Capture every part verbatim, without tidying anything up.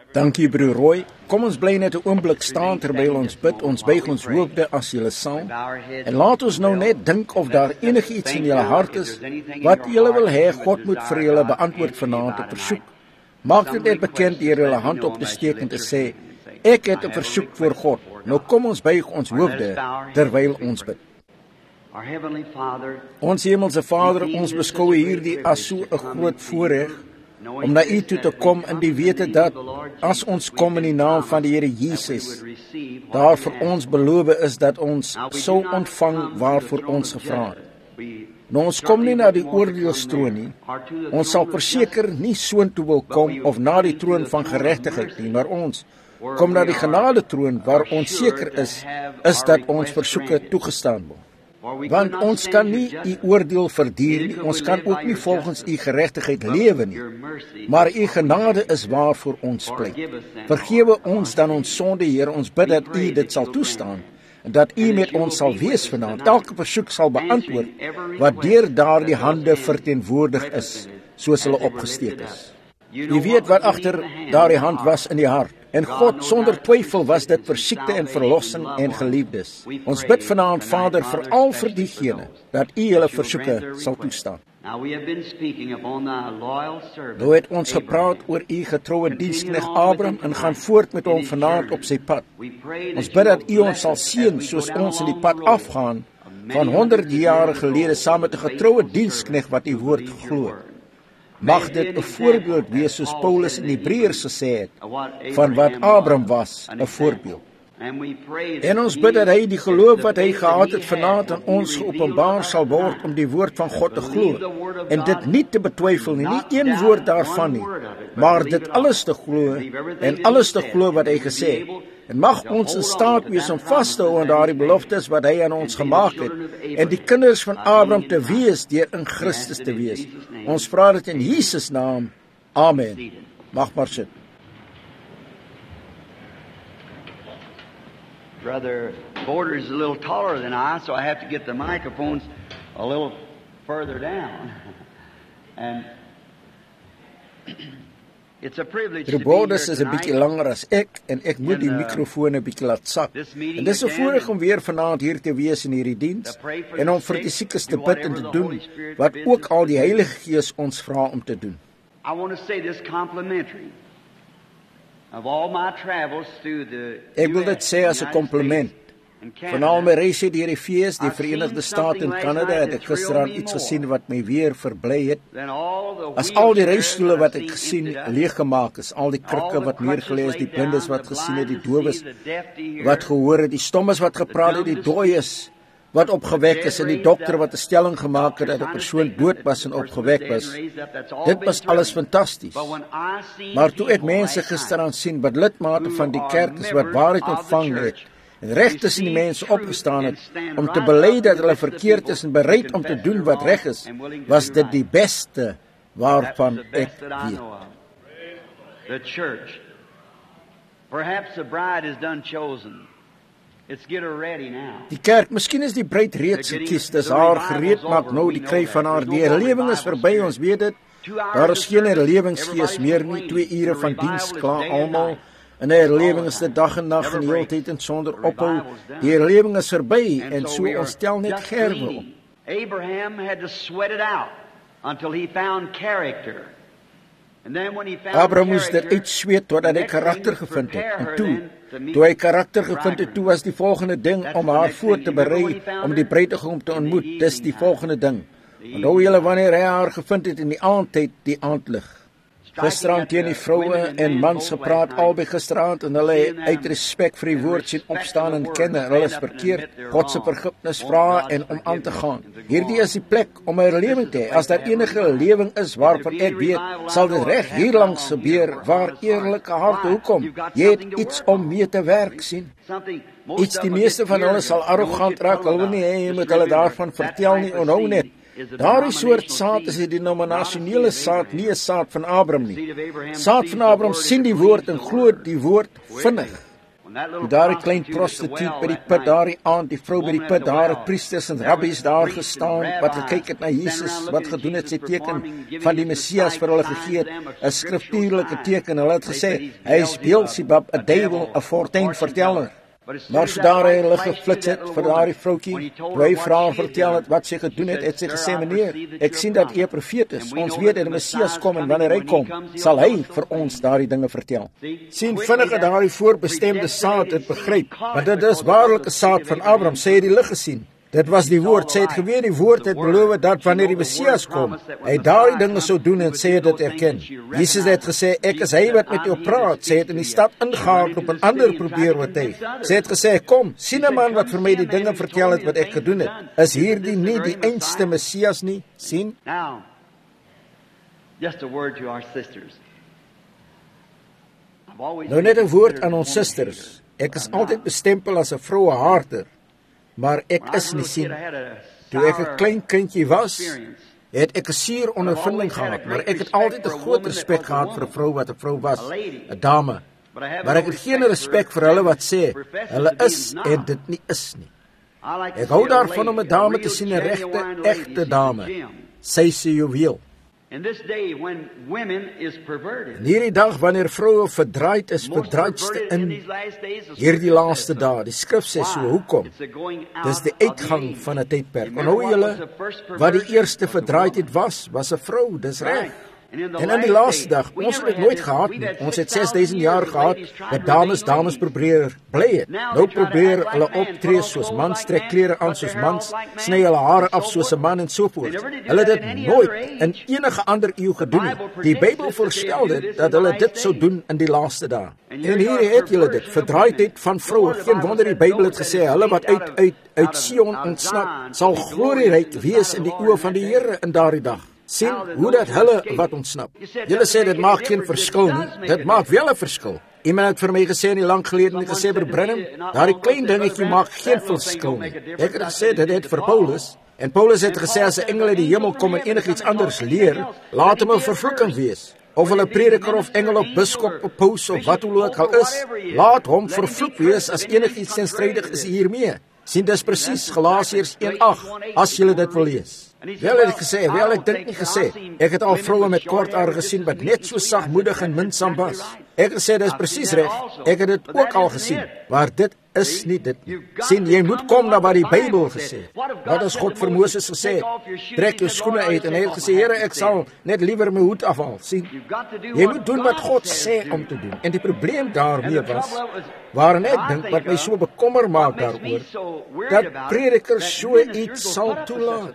Dankie broer Roy. Kom ons bly net 'n oomblik staan terwyl ons bid. Ons buig ons hoofde as julle saam. En laat ons nou net dink of daar enigiets in julle hart is wat julle wil hê God moet vir julle beantwoord vanaand op versoek. Maak dit net bekend deur julle hand op te steek en te sê, ek het 'n versoek voor God. Nou kom ons buig ons hoofde terwyl ons bid. Ons hemelse Vader, ons beskou hierdie as so 'n groot voorreg om na U toe te kom in die wete dat as ons kom in die naam van die Here Jesus, daar vir ons beloof is dat ons sou ontvang waarvoor ons gevra het. Nou ons kom nie na die oordeelstroon nie, ons sal verseker nie soontoe wil kom of na die troon van geregtigheid nie, maar ons kom na die genade troon waar ons seker is, is dat ons versoeke toegestaan word. Want ons kan nie U oordeel verduur nie, ons kan ook nie volgens U geregtigheid lewe nie, maar U genade is waarvoor ons pleit. Vergewe ons dan ons sonde, Here, ons bid dat U dit sal toestaan, en dat U met ons sal wees vanaand, elke versoek sal beantwoord, wat deur daardie hande verteenwoordig is, soos hulle opgesteek is. U weet wat agter daardie hand was in die hart. En God, sonder twyfel was dit vir siekte en verlossing en geliefdes. Ons bid vanaand, Vader, veral vir diegene, dat U hulle versoeke sal toestaan. Nou het ons gepraat oor U getroue diensknegt Abraham en gaan voort met hom vanaand op sy pad. Ons bid dat U ons sal seën soos ons in die pad afgaan van honderd jare gelede saam met 'n getroue diensknegt wat U woord geglo het. Mag dit 'n voorbeeld wees soos Paulus in Hebreërs gesê het, van wat Abraham was, 'n voorbeeld. En ons bid dat hy die geloof wat hy gehad het vanaand aan ons geopenbaar sal word om die woord van God te glo, en dit nie te betwyfel nie, nie een woord daarvan nie, maar dit alles te glo, en alles te glo wat hy gesê het. En mag ons in staat wees om vas te hou aan daardie beloftes wat hy aan ons gemaak het, en die kinders van Abraham te wees deur in Christus te wees. Ons vra dit in Jesus naam. Amen. Mag maar sit. Brother Border is a little taller than I, so I have to get the microphones a little further down. And it's a privilege to be here Borders is 'n bietjie langer as ek en ek moet die mikrofoon 'n bietjie laat sak. En dis 'n voorreg om weer vanaand hier te wees in hierdie diens en om vir die siekes te bid en te doen wat ook al die Heilige Gees ons vra om te doen. I want to say this complimentary of all my travels through the Ek wil dit sê as 'n kompliment. Van al my reise deur die V S, die Verenigde State en Kanada, het ek gisteraan iets gesien wat my weer verbly het. As al die reisstoele wat ek gesien leeggemaak is, al die krikke wat neergelê is, die blindes wat gesien het, die dowes wat gehoor het, die stommes wat gepraat het, die dooies wat opgewek is en die dokter wat 'n stelling gemaak het dat 'n persoon dood was en opgewek was. Dit was alles fantasties. Maar toe ek mense gisteraan sien wat lidmate van die kerk is wat waarheid ontvang het, en reg tussen die mense opgestaan het om te bely dat hulle verkeerd is en bereid om te doen wat reg is, was dit die beste waarvan ek weet. The church. Perhaps the bride is done chosen. Let's get her ready now. Die kerk, miskien is die bruid reeds gekies, dis haar gereed maak nou die kry van haar. Die herlewing is verby, ons weet dit. Daar is geen herlewingsgees meer nie, twee ure van diens klaar almal. En die herlewing is dit dag en nag en heeltyd en sonder ophou. Die herlewing is verby en so ons stel net gerwe op. Abraham had to sweat it out until he found character. And then when he found Abraham moes dit uitsweet totdat hy karakter gevind het. En toe, toe hy karakter gevind het, toe was die volgende ding om haar voor te berei om die bruidegom te ontmoet. Dis die volgende ding. Onthou julle wanneer hy haar gevind het in die aandtyd, die aandlig. Gisterand teen die vroue en mans gepraat, albei gisterand, en hulle uit respek vir die woord sien opstaan en ken hulle is verkeerd, God se vergifnis vra en om aan te gaan. Hierdie is die plek om 'n herlewing te hê. As daar enige herlewing is waarvan ek weet, sal dit reg hier langs gebeur waar eerlike harte hoekom. Jy het iets om mee te werk sien. Iets die meeste van hulle sal arrogant raak, hulle wil nie hê jy moet hulle daarvan vertel nie, onthou net. Daardie soort saad is die denominasionele saad, nie 'n saad van Abraham nie. Saad van Abraham sien die woord en glo die woord vinnig. Toe daar 'n klein prostituut by die put daardie aand, die vrou by die put, daar het priesters en rabbies daar gestaan, wat gekyk het na Jesus, wat gedoen het, sy teken van die Messias vir hulle gegee het, 'n skriftuurlike teken. Hulle het gesê, hy is Beelzebub, 'n duiwel, 'n fortuinverteller. Maar so daar hy hulle geflits het vir daardie vroutjie, toe hy vir haar vertel het wat sy gedoen het, het sy gesê, meneer, ek sien dat u 'n profeet is. Ons weet dat die Messias kom en wanneer hy kom, sal hy vir ons daardie dinge vertel. Sien, vinnig het daardie voorbestemde saad het begryp, want dit is waarlik 'n saad van Abraham, sy het die lig gesien. Dit was die woord, sy het geweet die woord het beloof dat wanneer die Messias kom, hy daardie dinge sou doen en sy het dit erken. Jesus het gesê, ek is hy wat met jou praat. Sy het in die stad ingehaak op 'n ander probeer oortuig. Sy het gesê, kom, sien 'n man wat vir my die dinge vertel het wat ek gedoen het. Is hierdie nie die einste Messias nie? Sien? Now, just a word to our sisters. Nou net 'n woord aan ons susters. Ek is altyd bestempel as 'n vrouehaarder. Maar ek is nie, sien, toe ek 'n klein kindjie was, het ek 'n suur ondervinding gehad, maar ek het altyd 'n groot respek gehad vir 'n vrou wat 'n vrou was, 'n dame. Maar ek het geen respek vir hulle wat sê, hulle is en dit nie is nie. Ek hou daarvan om 'n dame te sien, 'n regte, egte dame. Sy is 'n juweel. In this day when women is perverted. In hierdie dag wanneer vroue verdraaid is, verdraaidste in hierdie laaste dae. Die skrif sê so, hoekom? Dis die uitgang van 'n tydperk. Onthou julle wat die eerste verdraaidheid was, was 'n vrou, dis reg. En in die laaste dag, ons het dit nooit gehad nie. Ons het ses duisend jaar gehad dat dames dames probeer bly het. Nou probeer hulle optree soos mans, trek klere aan soos mans, sny hulle hare af soos 'n man en so voort. Hulle het dit nooit in enige ander eeu gedoen nie. Die Bybel voorspel dit dat hulle dit sou doen in die laaste dae. En hier het julle dit, verdraaidheid van vroue. Geen wonder die Bybel het gesê, hulle wat uit uit uit Sion ontsnap, sal glorieryk wees in die oë van die Here in daardie dag. Sien hoe dat hulle wat ontsnap. Julle sê dit maak geen verskil nie. Dit maak wel 'n verskil. Iemand het vir my gesê nie lank gelede en gesê vir Brenham, daardie klein dingetjie maak geen verskil nie. Ek het gesê dit het vir Paulus. En Paulus het gesê as 'n engel uit die hemel kom en enigiets anders leer, laat hom 'n vervloeking wees. Of hulle prediker of engel of biskop of paus of wat ook al is, laat hom vervloek wees as enigiets teenstrydig is hiermee. Sien, dis presies Galasiërs een agt, as julle dit wil lees. Wel het ek gesê, wel ek dink nie gesê, ek het al vroue met kort hare gesien wat net so sagmoedig en minsaam was. Ek het gesê, dit is presies reg, ek het dit ook al gesien, maar dit is nie dit nie. Sien, jy moet kom na wat die Bybel gesê. Wat as God vir Moses gesê, trek jou skoene uit, en hy het gesê, Here, ek sal net liewer my hoed afhaal. Sien, jy moet doen wat God sê om te doen. En die probleem daarmee was, waarin ek dink, wat my so bekommer maak daaroor, dat predikers so iets sal toelaat.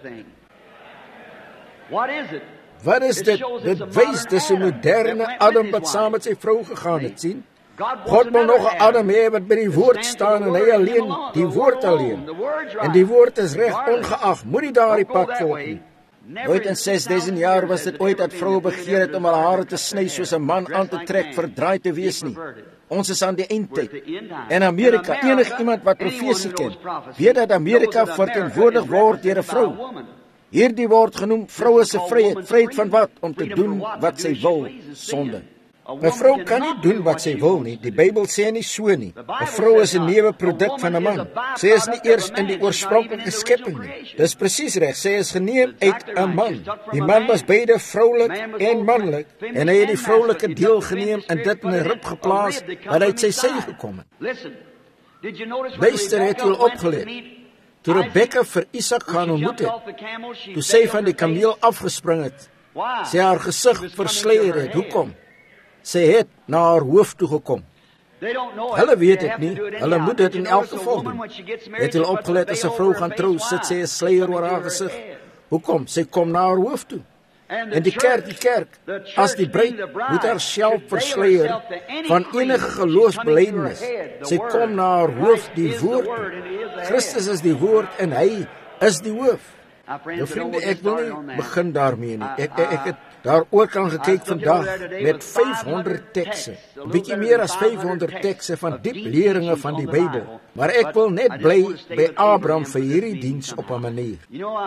What is it? Wat is dit? Dit wys dis 'n moderne Adam wat saam met sy vrou gegaan het, sien? God wil nog 'n Adam hê wat by die woord staan en hy alleen, die woord alleen. En die woord is reg ongeag, moenie daardie pad volg nie. Ooit in ses duisend jaar was dit ooit dat vroue begeer het om hulle hare te sny soos 'n man aan te trek, verdraai te wees nie. Ons is aan die eindtyd. En Amerika, enig iemand wat profesie ken, weet dat Amerika verteenwoordig word deur 'n vrou. Hierdie word genoem vroue se vryheid. Vryheid van wat? Om te doen wat sy wil, sonde. 'n Vrou kan nie doen wat sy wil nie. Die Bybel sê nie so nie. 'n Vrou is 'n nuwe produk van 'n man. Sy is nie eers in die oorspronklike skepping nie. Dis presies reg. Sy is geneem uit 'n man. Die man was beide vroulik en manlik en hy het die vroulike deel geneem en dit in 'n rib geplaas wat uit sy sy gekom het. Luister, het jy opgelet? Toe Rebekka vir Isak gaan ontmoet het, toe sy van die kameel afgespring het, sy haar gesig versleier het. Hoekom? Sy het na haar hoof toe gekom. Hulle weet dit nie, hulle moet dit in elk geval doen. Het hulle opgelet as 'n vrou gaan trou, sit sy 'n sluier oor haar gesig. Hoekom? Sy kom na haar hoof toe. En die kerk, die kerk, as die bruid, moet haar self versleier van enige geloofsbelijdenis. Sy kom na haar hoof, die woord. Christus is die woord en hy is die hoof. Nou vriende, ek wil nie begin daarmee nie. Ek, ek, ek het daaroor kan gekyk vandag met vyfhonderd tekste. 'n Bietjie meer as vyfhonderd tekste van diep leringe van die Bybel. Maar ek wil net bly by Abraham vir hierdie diens op 'n manier.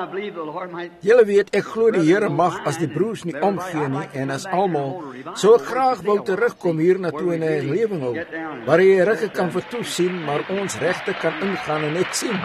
Julle weet, ek glo die Here mag as die broers nie omgee nie en as almal sou ek graag wou terugkom hier na toe en 'n herlewing hou, waar jy regte kan vertoe sien, maar ons regte kan ingaan en net sien.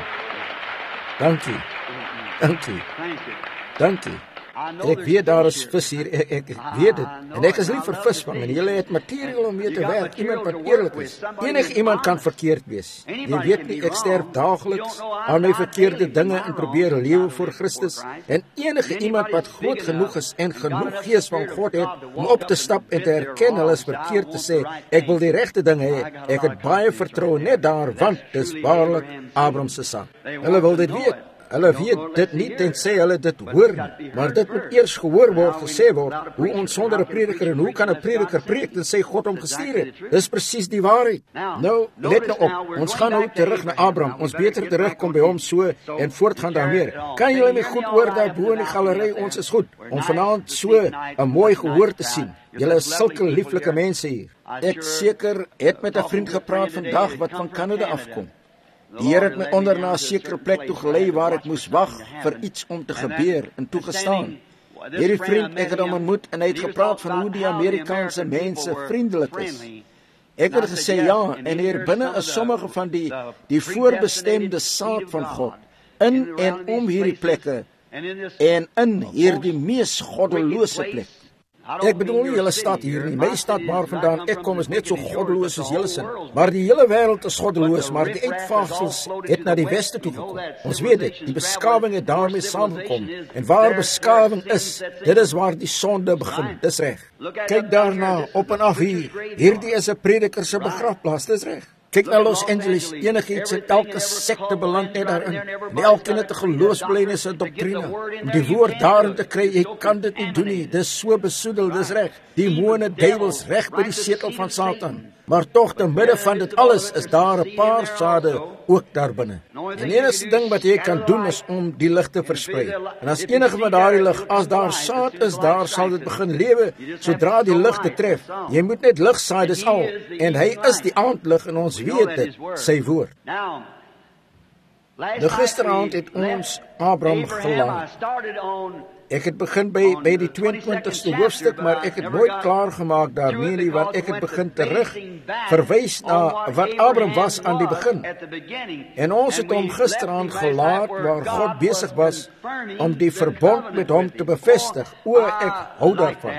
Dankie. Dankie. Dankie. Ek weet daar is vis hier, ek, ek, ek weet dit, en ek is lief vir visvang, en julle het materiaal om mee te werk, iemand wat eerlik is. Enig iemand kan verkeerd wees. Jy weet nie, ek sterf daagliks aan my verkeerde dinge en probeer lewe voor Christus, en enige iemand wat groot genoeg is en genoeg gees van God het, om op te stap en te herken hulle is verkeerd te sê, ek wil die regte dinge hê, ek het baie vertroue net daar, want dis waarlik Abraham se saak. Hulle wil dit weet. Hulle weet dit nie tensy hulle dit hoor nie, maar dit moet eers gehoor word, gesê word, hoe ons sonder 'n prediker en hoe kan 'n prediker preek en sê God hom gestuur het? Dis presies die waarheid. Nou, let nou op, ons gaan nou terug na Abraham, ons beter terugkom by hom so en voortgaan daarmee. Kan julle my goed hoor daar bo in die galery? Ons is goed om vanaand so 'n mooi gehoor te sien. Julle is sulke lieflike mense hier. Ek seker het met 'n vriend gepraat vandag wat van Kanada afkom. Die Here het my onder na 'n sekere plek toe gelei waar ek moes wag vir iets om te gebeur en toegestaan. Hierdie vriend, ek het hom ontmoet en hy het gepraat van hoe die Amerikaanse mense vriendelik is. Ek het gesê ja, en hier binne is sommige van die die voorbestemde saad van God in en om hierdie plekke en in hierdie mees goddelose plek. Ek bedoel nie julle stad hier nie, my stad waar vandaan ek kom is net so goddeloos as julle sin. Maar die hele wêreld is goddeloos, maar die uitvaagsels het na die weste toe gekom. Ons weet dit, die beskawing het daarmee saamgekom. En waar beskawing is, dit is waar die sonde begin, dis reg. Kyk daarna, op en af hier, hierdie is 'n prediker se begrafplaas, dis reg. Kyk na Los Angeles, enigiets in elke sekte beland net daarin. En elkeen het 'n geloofsbelijdenis en doktrine. Om die woord daarin te kry, jy kan dit nie doen nie. Dis so besoedel, dis reg. Demone, duiwels, reg by die setel van Satan. Maar tog, te midde van dit alles, is daar 'n paar sade ook daar binne. En die enigste ding wat jy kan doen, is om die lig te versprei. En as enige van daardie lig, as daar saad is, daar sal dit begin lewe, sodra die lig dit tref. Jy moet net lig saai, dis al. En hy is die aandlig, en ons weet dit, sy woord. Nou gisteraand het ons Abraham gelaat. Ek het begin by, by die tweeëntwintigste hoofstuk, maar ek het nooit klaar gemaak daarmee nie, want ek het begin terug verwys na wat Abraham was aan die begin. En ons het hom gisteraand gelaat waar God besig was om die verbond met hom te bevestig. O, ek hou daarvan.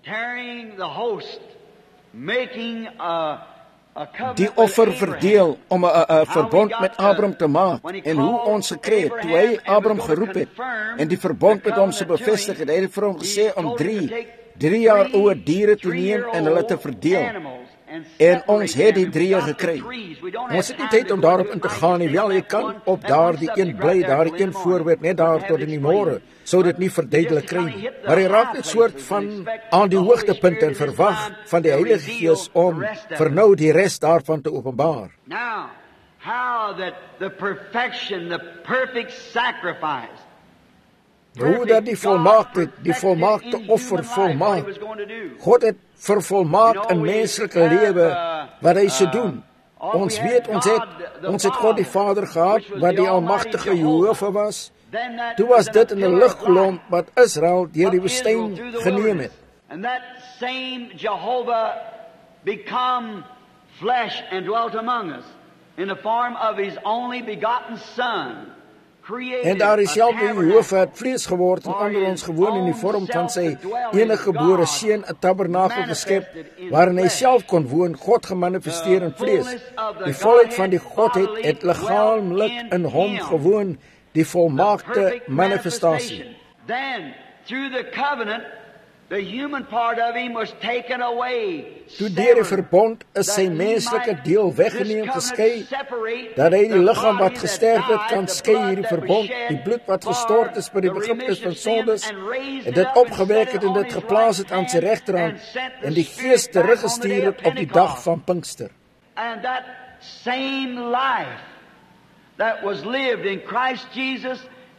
Die offer verdeel om 'n verbond met Abraham te maak en hoe ons gekry het toe hy Abraham geroep het en die verbond met hom se bevestig het. Hy het vir hom gesê om drie drie jaar oude diere te neem en hulle te verdeel. En ons het die drieë gekry. Ons het nie tyd om daarop in te gaan nie. Wel, jy kan op daardie een bly, daardie een voorwerp net daar tot in die môre, sou dit nie verduidelik kry nie. Maar hy raak net soort van aan die hoogtepunt en verwag van die Heilige Gees om vir nou die res daarvan te openbaar. Now, how that the perfection, the perfect sacrifice, hoe dat die volmaakte, die volmaakte offer volmaak. God het vervolmaak in menslike lewe wat hy sou doen. Ons weet, ons het, ons het God die Vader gehad, wat die almagtige Jehova was. Toe was dit in 'n ligkolom wat Israel deur die woestyn geneem het. And that same Jehovah become flesh and dwelt among us in the form of his only begotten Son. En daar is selfde Jehova het vlees geword en onder ons gewoon in die vorm van sy enige gebore seun 'n tabernakel geskep waarin hy self kon woon, God gemanifesteer in vlees. Die volheid van die Godheid het liggaamlik in hom gewoon, die volmaakte manifestasie. Then through the covenant the human part of him was taken away. Toe deur die verbond is sy menslike deel weggeneem, geskei, dat hy die liggaam wat gesterf het kan skei hierdie verbond, die bloed wat gestort is vir die vergifnis van sondes, en dit opgewek het en dit geplaas het aan sy regterhand, en die Gees teruggestuur het op die dag van Pinkster. And that same life that was lived in Christ Jesus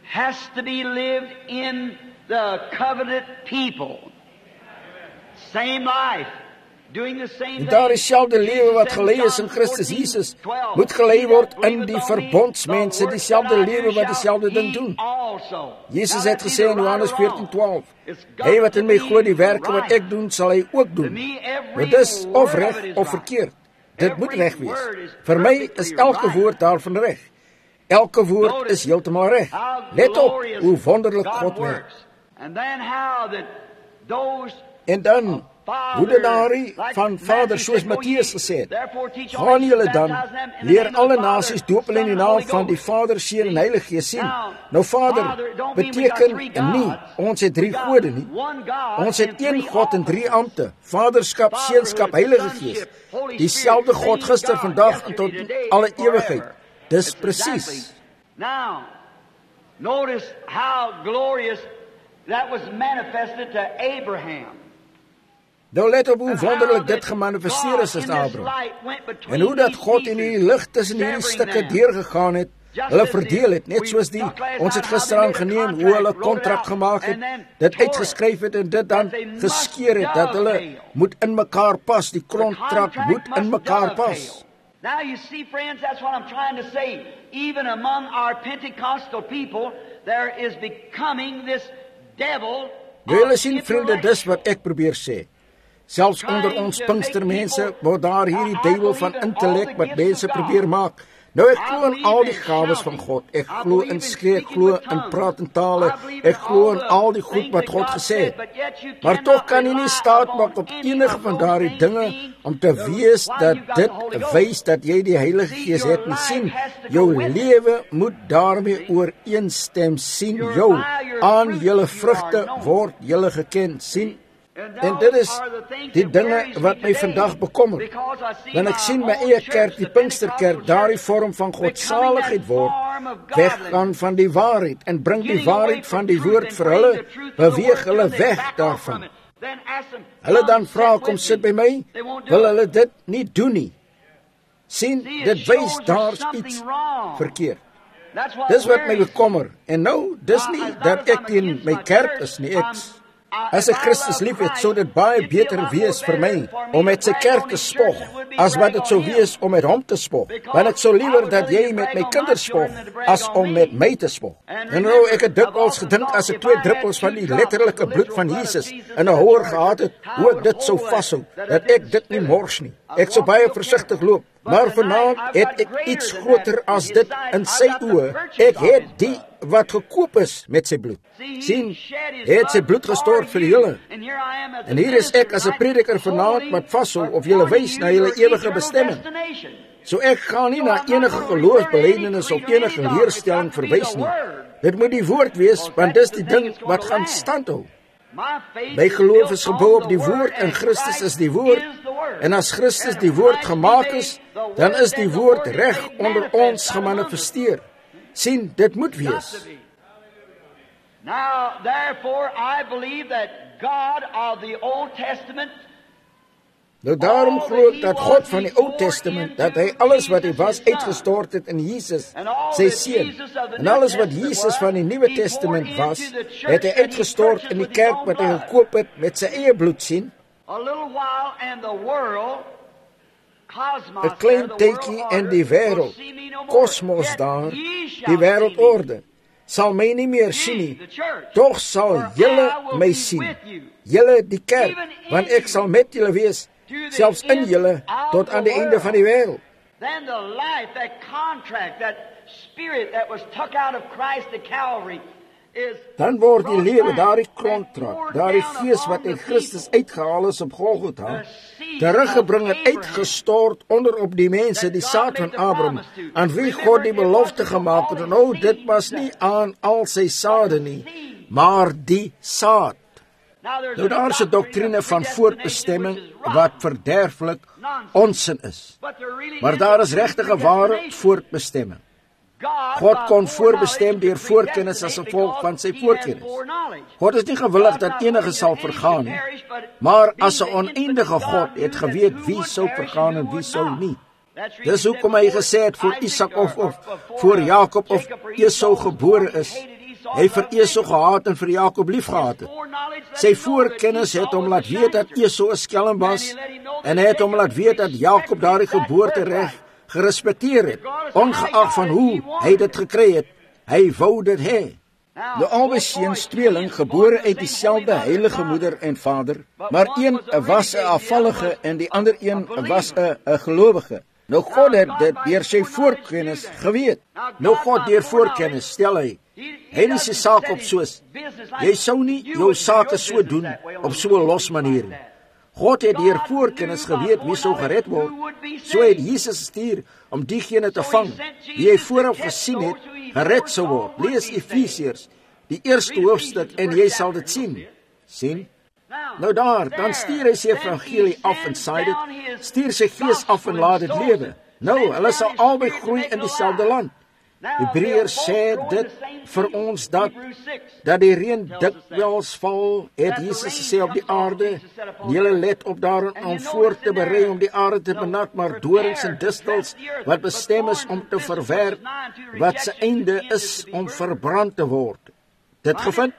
has to be lived in the covenant people. Same life. En daardie selfde lewe wat gelei is in Christus Jesus, moet gelei word in die verbondsmense, dieselfde lewe wat dieselfde ding doen. Jesus het gesê in Johannes veertien twaalf, hy wat in my glo die werke wat ek doen, sal hy ook doen. Maar dis of reg of verkeerd. Dit moet reg wees. Vir my is elke woord daarvan reg. Elke woord is heeltemal reg. Let op hoe wonderlik God werk. En dan hoe de daarie van Vader, soos Mattheus gesê het, gaan julle dan, leer alle nasies doop hulle in die naam van die Vader, Seun en Heilige Gees sien. Nou Vader beteken nie, ons het drie gode nie. Ons het een God en drie ampte, Vaderskap, Seunskap, Heilige Gees. Dieselfde God gister, vandag en tot alle ewigheid. Dis presies. Now, notice how glorious that was manifested to Abraham. Nou let op hoe wonderlik dit gemanifesteer is as Abraham. En hoe dat God in die lig tussen hierdie stukke deurgegaan het, hulle verdeel het, net soos die, ons het gister aangeneem, hoe hulle kontrak gemaak het, dit uitgeskryf het en dit dan geskeer het, dat hulle moet in mekaar pas, die kontrak moet in mekaar pas. Now you see, friends, that's what I'm trying to say. Even among our Pentecostal people, there is becoming this devil. Nou julle sien, vriende, dis wat ek probeer sê. Selfs onder ons Pinkstermense word daar hierdie duiwel van intellek wat mense probeer maak. Nou ek glo in al die gawes van God. Ek glo in skree, ek glo in praat in tale. Ek glo in al die goed wat God gesê het. Maar tog kan jy nie staat maak op enige van daardie dinge om te wees dat dit wys dat jy die Heilige Gees het nie. Sien, jou lewe moet daarmee ooreenstem. Sien, jou aan julle vrugte word julle geken. Sien, en dit is die dinge wat my vandag bekommer. Want ek sien my eie kerk, die Pinksterkerk, daardie vorm van godsaligheid word, weggaan van die waarheid, en bring die waarheid van die woord vir hulle, beweeg hulle weg daarvan. Hulle dan vra, kom sit by my, wil hulle dit nie doen nie. Sien, dit wys daar's iets verkeerd. Dis wat my bekommer. En nou, dis nie dat ek in my kerk is nie, ek as ek Christus lief het, sou dit baie beter wees vir my om met sy kerk te spog, as wat het sou wees om met hom te spog. Want ek sou liewer dat jy met my kinders spog, as om met my te spog. En nou, ek het dikwels gedink, as ek twee druppels van die letterlike bloed van Jesus in 'n hoor gehad het, hoe ek dit sou vashou, dat ek dit nie mors nie. Ek sou baie versigtig loop. Maar vanaand het ek iets groter as dit in sy oë. Ek het die wat gekoop is met sy bloed. Sien, hy het sy bloed gestort vir julle. En hier is ek as 'n prediker vanaand wat vashou of julle wys na julle ewige bestemming. So ek gaan nie na enige geloofsbelijdenis of enige leerstelling verwys nie. Dit moet die woord wees, want dis die ding wat gaan standhou. My geloof is gebou op die woord en Christus is die woord. En as Christus die woord gemaak is, dan is die woord reg onder ons gemanifesteer. Sien, dit moet wees. Now, therefore, I believe that God of the Old Testament, nou daarom glo ek dat God van die Ou Testament, dat hy alles wat hy was uitgestort het in Jesus, sy seun, en alles wat Jesus van die Nuwe Testament was, het hy uitgestort in die kerk wat hy gekoop het met sy eie bloed. Sien, 'n klein tydjie en die wêreld, kosmos daar, die wêreldorde, sal my nie meer sien nie, tog sal julle my sien, julle die kerk, want ek sal met julle wees, selfs in julle, tot aan die einde van die wêreld. Then the life, that contract, that spirit that was took out of Christ at Calvary, is dan word die lewe, daardie kontrak, daardie gees wat in Christus uitgehaal is op Golgotha, teruggebring en uitgestort onder op die mense, die saad van Abraham, aan wie God die belofte gemaak het. Nou, dit was nie aan al sy sade nie, maar die saad. Nou, daar is 'n doktrine van voortbestemming wat verderflik onsin is. Maar daar is regtige ware voortbestemming. God kon voorbestem deur voorkennis as gevolg van sy voorkennis. God is nie gewillig dat enige sal vergaan nie, maar as 'n oneindige God het geweet wie sou vergaan en wie sou nie. Dis hoekom hy gesê het voor Isak of, of voor Jakob of Esau gebore is, hy vir Esau gehaat en vir Jakob lief gehad het. Sy voorkennis het hom laat weet dat Esau 'n skelm was, en hy het hom laat weet dat Jakob daardie geboortereg gerespekteer het, ongeag van hoe hy dit gekry het. Hy wou dit hê. Nou albei seuns tweeling, gebore uit dieselfde heilige moeder en vader, maar een was 'n afvallige en die ander een was 'n 'n gelowige. Nou God het dit deur sy voorkennis geweet. Nou God deur voorkennis stel hy, hy het sy saak op soos, jy sou nie jou sake so doen op so 'n los manier nie. God het deur voorkennis geweet wie sou gered word, so het Jesus gestuur om diegene te vang, wie hy vooraf gesien het, gered sou word. Lees Efesiërs, die eerste hoofstuk, en jy sal dit sien. Sien? Nou daar, dan stuur hy sy evangelie af en saai dit, stuur sy gees af en laat dit lewe. Nou, hulle sal albei groei in dieselfde land. Hebreërs sê dit vir ons dat, dat die reën dikwels val, het Jesus gesê op die aarde, julle let op daarin om voor te berei om die aarde te benat, maar dorings en distels, wat bestem is om te verwerp, wat se einde is om verbrand te word. Dit gevind?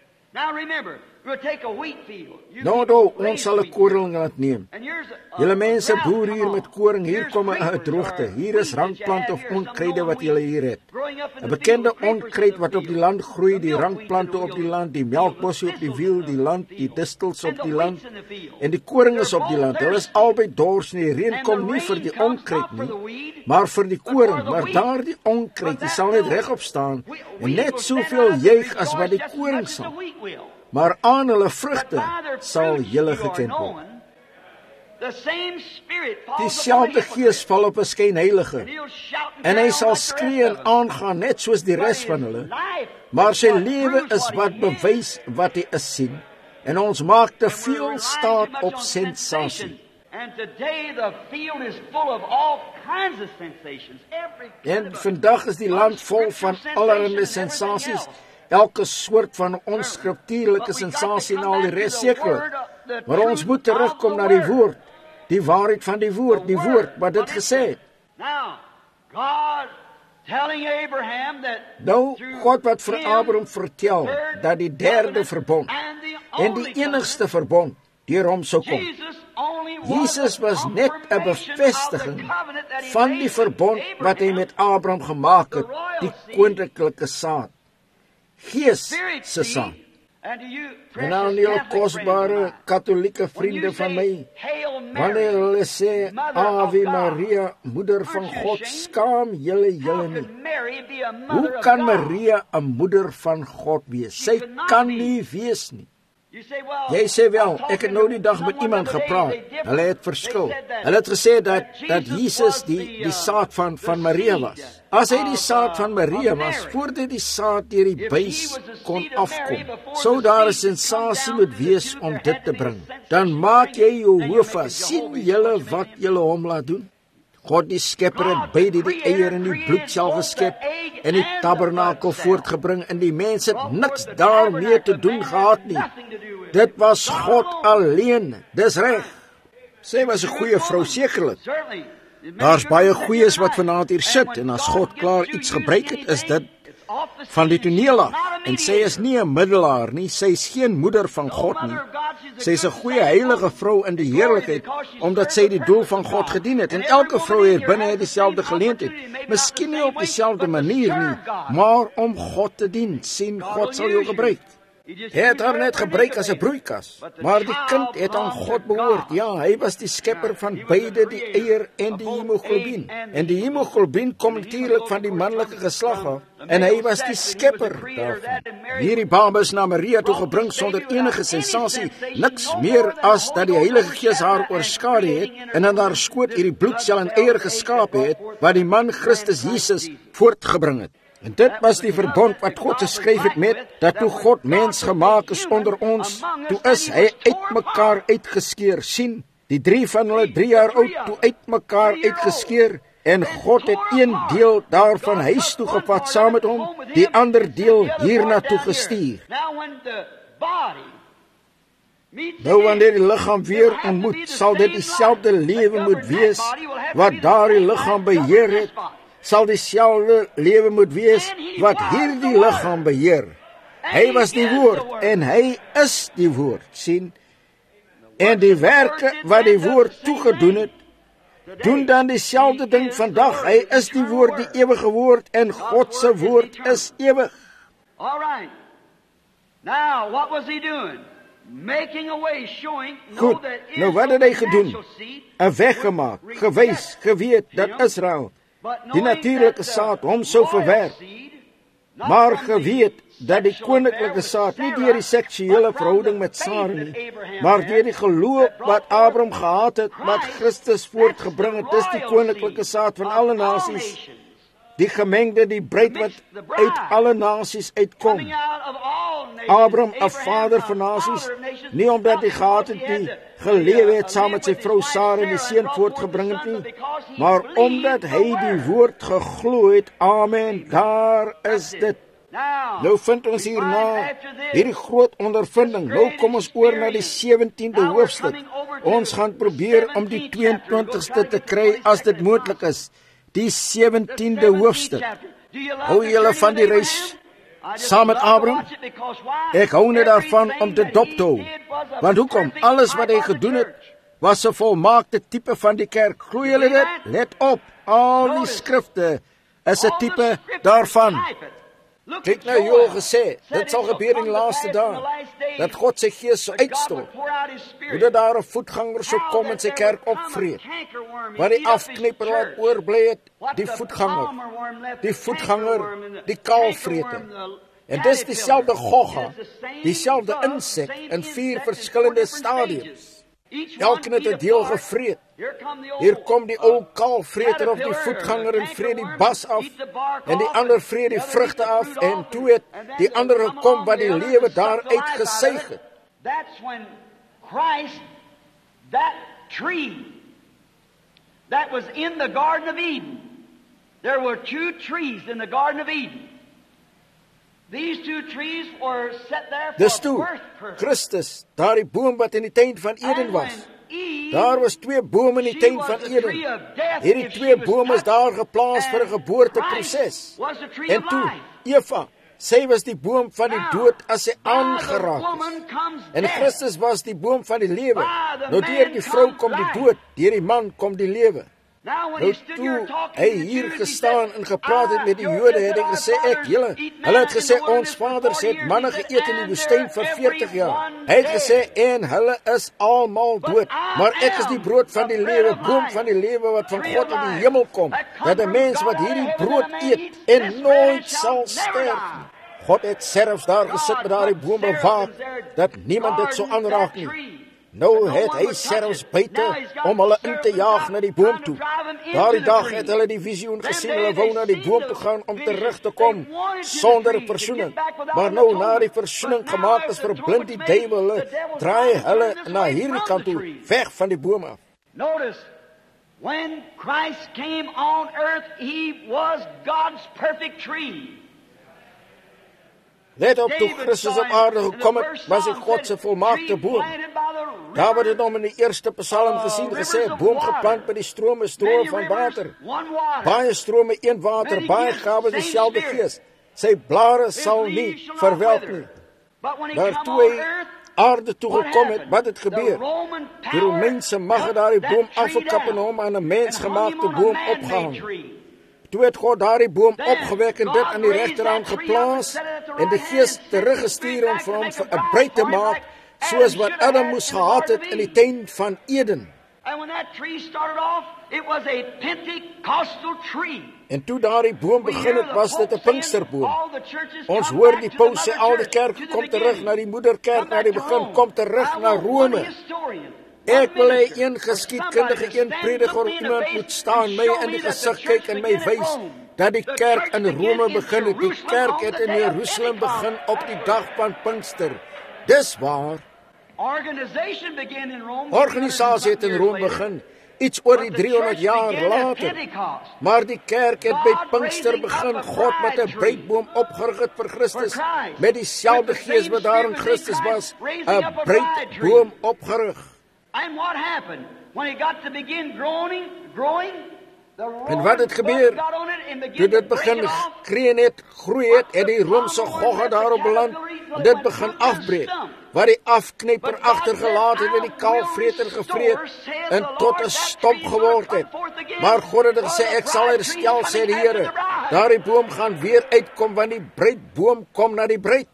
Nou, nou, ons sal 'n koringland neem. Julle mense boer hier met koring, hier kom 'n droogte. Hier is rankplante of onkruide wat julle hier het. 'n Bekende onkruid wat op die land groei, die rankplante op die land, die melkbosse op die wiel, die land, die distels op die land, en die koring is op die land. Hulle is albei dors, en die reën kom nie vir die onkruid nie, maar vir die koring. Maar daardie onkruid, die sal net regop staan, en net soveel juig as wat die koring sal. Maar aan hulle vrugte sal julle geken word. Dieselfde gees val op 'n skynheilige, en hy sal skree en aangaan net soos die res van hulle, maar sy lewe is wat bewys wat hy is sien, en ons maak te veel staat op sensasie. En vandag is die land vol van allerlei sensasies, elke soort van onskriptuurlike sensasie en al die res seker. Maar ons moet terugkom na die woord, die waarheid van die woord, die woord wat dit gesê het. Nou, God wat vir Abraham vertel dat die derde verbond en die enigste verbond deur hom sou kom. Jesus was net 'n bevestiging van die verbond wat hy met Abraham gemaak het, die koninklike saad. Gees se saad. En nou die kosbare katholieke vriende van my, wanneer hulle sê, Ave Maria, moeder van God, skaam julle julle nie. Hoe kan Maria 'n moeder van God wees? Sy kan nie wees nie. Jy sê wel, ek het nou die dag met iemand gepraat, hulle het verskil. Hulle het gesê dat, dat Jesus die, die saad van, van Maria was. As hy die saad van Maria was, voordat die saad deur die buis kon afkom, sou daar 'n sensasie moet wees om dit te bring. Dan maak jy jou hoof vas, sien julle wat julle hom laat doen? God die skepper het beide die eier en die bloedsel geskep en die tabernakel voortgebring, en die mens het niks daarmee te doen gehad nie. Dit was God alleen, dis reg. Sy was 'n goeie vrou, sekerlik. Daar's baie goeies wat vanaand hier sit, en as God klaar iets gebruik het, is dit van die toneel af. En sy is nie 'n middelaar nie, sy is geen moeder van God nie. Sy is 'n goeie heilige vrou in die heerlikheid, omdat sy die doel van God gedien het. En elke vrou hier binne het dieselfde geleentheid. Miskien nie op dieselfde manier nie, maar om God te dien. Sien, God sal jou gebruik. Hy het haar net gebruik as 'n broeikas, maar die kind het aan God behoort. Ja, hy was die skepper van beide die eier en die hemoglobien. En die hemoglobien kom natuurlik van die manlike geslag af, en hy was die skepper daarvan. Hierdie baba is na Maria toe gebring sonder enige sensasie, niks meer as dat die Heilige Gees haar oorskadu het, en in haar skoot hierdie bloedsel en eier geskaap het, wat die man Christus Jesus voortgebring het. En dit was die verbond wat God geskryf het met, dat toe God mens gemaak is onder ons, toe is hy uit mekaar uitgeskeer. Sien, die drie van hulle drie jaar oud, toe uit mekaar uitgeskeer, en God het een deel daarvan huis toe gevat saam met hom, die ander deel hiernatoe gestuur. Nou wanneer die liggaam weer ontmoet, sal dit dieselfde lewe moet wees, wat daardie liggaam beheer het, sal dieselfde lewe moet wees wat hierdie liggaam beheer. Hy was die woord en hy is die woord, sien? En die werke wat die woord toegedoen het, doen dan dieselfde ding vandag. Hy is die woord, die ewige woord, en God se woord is ewig. All right. Now, what was he doing? Making a way, showing, Goed, nou wat het hy gedoen? 'n Weg gemaak, gewys, geweet dat Israel, die natuurlike saad, hom sou verwerp, maar geweet dat die koninklike saad nie deur die seksuele verhouding met Sara nie, maar deur die geloof wat Abraham gehad het, wat Christus voortgebring het, dis die koninklike saad van alle nasies, die gemengde, die bruid wat uit alle nasies uitkom. Abraham, 'n vader van nasies, nie omdat hy gehad het nie, gelewe het saam met sy vrou Sara en die seun voortgebring het nie, maar omdat hy die woord geglo het. Amen, daar is dit. Nou vind ons hierna hierdie groot ondervinding. Nou kom ons oor na die sewentiende hoofstuk. Ons gaan probeer om die tweeëntwintigste te kry as dit moontlik is. Die sewentiende hoofstuk. Hou julle van die reis saam met Abraham? Ek hou net daarvan om te dop te hou. Want hoekom? Alles wat hy gedoen het, was 'n volmaakte tipe van die kerk. Glo julle dit? Let op, al die skrifte is 'n tipe daarvan. Kyk nou, Joel gesê, dit sal gebeur in die laaste dae, dat God sy gees sou uitstort, hoe dat daar 'n voetganger sou kom en sy kerk opvreet, wat die afknipper wat oorbly het, die voetganger, die voetganger, die kaalvreter. En dis dieselfde Gogga, dieselfde insek in vier verskillende stadiums. Elkeen het 'n deel gevreet. Hier kom die ou kaalvreter of die voetganger en vreet die bas af, en die ander vreet die vrugte af, en toe het die ander gekom wat die lewe daaruit gesuig het. That's when Christ, that tree that was in the Garden of Eden. There were two trees in the Garden of Eden. These two trees were set there for Dis toe, birth purpose. Christus, daar die boom wat in die tuin van Eden was. Daar was twee bome in die tuin van Eden. Hierdie twee bome is daar geplaas vir 'n geboorteproses. En toe, Eva, sy was die boom van die dood as sy aangeraak is. En Christus was die boom van die lewe. Nou deur die vrou kom die dood, deur die man kom die lewe. Nou toe hy hier gestaan en gepraat het met die Jode, het hy gesê, ek, julle, hulle het gesê, ons vaders het manne geëet in die woestyn vir veertig jaar. Hy het gesê, en hulle is almal dood, maar ek is die brood van die lewe, boom van die lewe wat van God in die hemel kom, dat 'n mens wat hierdie brood eet en nooit sal sterf. God het selfs daar gesit met daardie boom bewaak, dat niemand dit sou aanraak nie. Nou het hy selfs buite om hulle in te jaag na die boom toe. Daardie dag het hulle die visioen gesien, hulle wou na die boom toe gaan om terug te kom, sonder versoening. Maar nou na die versoening gemaak is, verblind die duiwel hulle, draai hulle na hierdie kant toe, weg van die boom af. Notice, when Christ came on earth, he was God's perfect tree. Let op, toe Christus op aarde gekom het, was hy God se volmaakte boom. Dawid het hom in die eerste psalm gesien, gesê, boom geplant by die strome, strome van water. Baie strome, een water, baie gawe, dieselfde gees. Sy blare sal nie verwelk nie. Maar toe hy aarde toe gekom het, wat het gebeur? Die Romeinse mag het daar die boom afgekap en hom aan 'n mensgemaakte boom opgehang. Toe het God daardie boom opgewek en dit aan die regterhand geplaas en die Gees teruggestuur om vir hom 'n bruid te maak, soos wat Adam moes gehad het in die tuin van Eden. En toe daardie boom begin het, was dit 'n Pinksterboom. Ons hoor die paus sê, al die kerk kom terug na die moederkerk, na die begin, kom terug na Rome. Ek wil hê een geskiedkundige, een prediker, iemand moet staan, my in die gesig kyk en my wys, dat die kerk in Rome begin het. Die kerk het in Jerusalem begin op die dag van Pinkster. Dis waar. Organisasie het in Rome begin, iets oor die driehonderd jaar later. Maar die kerk het by Pinkster begin, God met 'n bruidboom opgerig het vir Christus, met dieselfde gees wat daar in Christus was, 'n bruidboom opgerig. And what happened? When it got to begin growing, growing, En wat het gebeur? Toe dit begin kreen het, groei het, het die Romse gogga daarop beland, en dit begin afbreek, waar die afknijper achtergelaat het en die kaalvreter gevreet, en tot een stomp geword het. Maar God het gesê, ek sal herstel, sê die Here, daar die boom gaan weer uitkom, want die bruidboom kom na die bruid.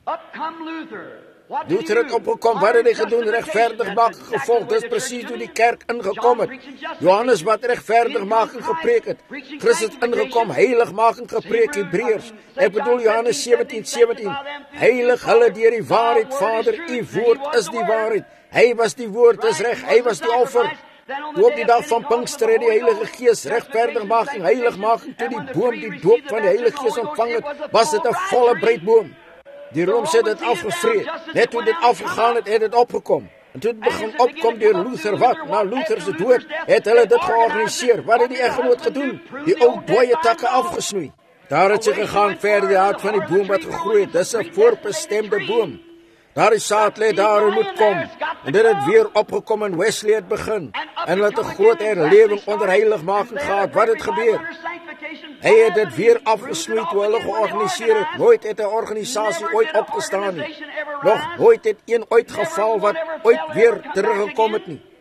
Luther het opgekom, wat het hy gedoen? Rechtvaardig maak gevolg, dis precies hoe die kerk ingekom het. Johannes wat rechtvaardig maak en gepreek het. Christus het ingekom, heilig maak en gepreek, Hebreërs. Ek bedoel Johannes sewentien sewentien. Heilig hulle deur die waarheid, Vader, u woord is die waarheid. Hy was die woord, is reg, hy was die offer. Toe op die dag van Pinkster het die Heilige Gees rechtvaardig maak en heilig maak, en toe die boom die doop van die Heilige Gees ontvang het, was dit 'n volle bruidboom. Die Roomse het dit afgevreed. Net toe dit afgegaan het, het dit opgekom. En toe het begin opkom deur Luther wat? Na Luther se dood het hulle dit georganiseer. Wat het die eggenoot gedoen? Die ou dooie takke afgesnoei. Daar het sy gegaan verder die hart van die boom wat gegroei het. Dis 'n voorbestemde boom. Daar die saad lê, daar moet kom. En dit het weer opgekom en Wesley het begin. En hulle het 'n groot herlewing onder heiligmaking gehad. Wat het gebeur? Hy het dit weer afgesnoei toe hulle georganiseer het. Nooit het 'n organisasie ooit opgestaan nie. Nog nooit het een ooit geval wat ooit weer teruggekom het nie.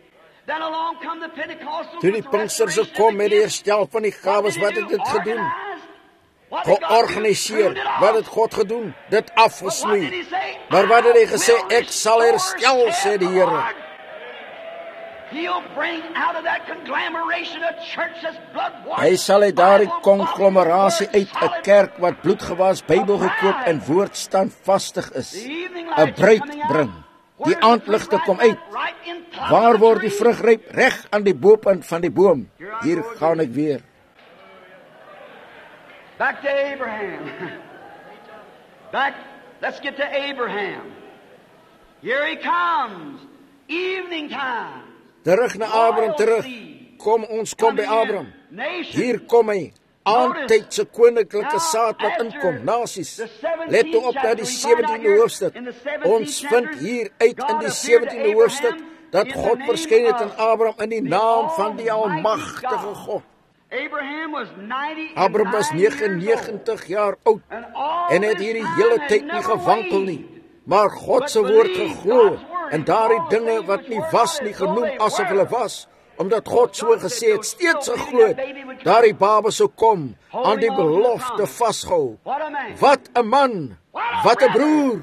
Toe die Pinksterse kom met die herstel van die gawes, wat het dit gedoen? Georganiseer. Wat het God gedoen? Dit afgesnoei. Maar wat het hy gesê? Ek sal herstel, sê die Here. Hy sal uit daardie conglomerasie uit 'n kerk wat bloedgewas, Bybel gekoop en woord standvastig is, 'n bruid bring. Die aandligte kom uit. Waar word die vrug ryp? Reg aan die bopunt van die boom. Hier gaan ek weer. Back to Abraham. Back, let's get to Abraham. Here he comes. Evening time. Terug na Abraham, terug. Kom, ons kom by Abraham. Hier kom hy. Aantydse koninklike saad wat inkom, nasies. Let toe op na die sewentiende hoofstuk. Ons vind hier uit in die sewentiende hoofstuk dat God verskyn het aan Abraham in die naam van die Almagtige God. Abraham was negenennegentig jaar oud en het hierdie hele tyd nie gewankel nie, maar God se woord geglo en daardie dinge wat nie was nie genoem asof hulle was, omdat God so gesê het, steeds geglo het, daardie baba sou kom, aan die belofte vasgehou. Wat 'n man, wat 'n broer.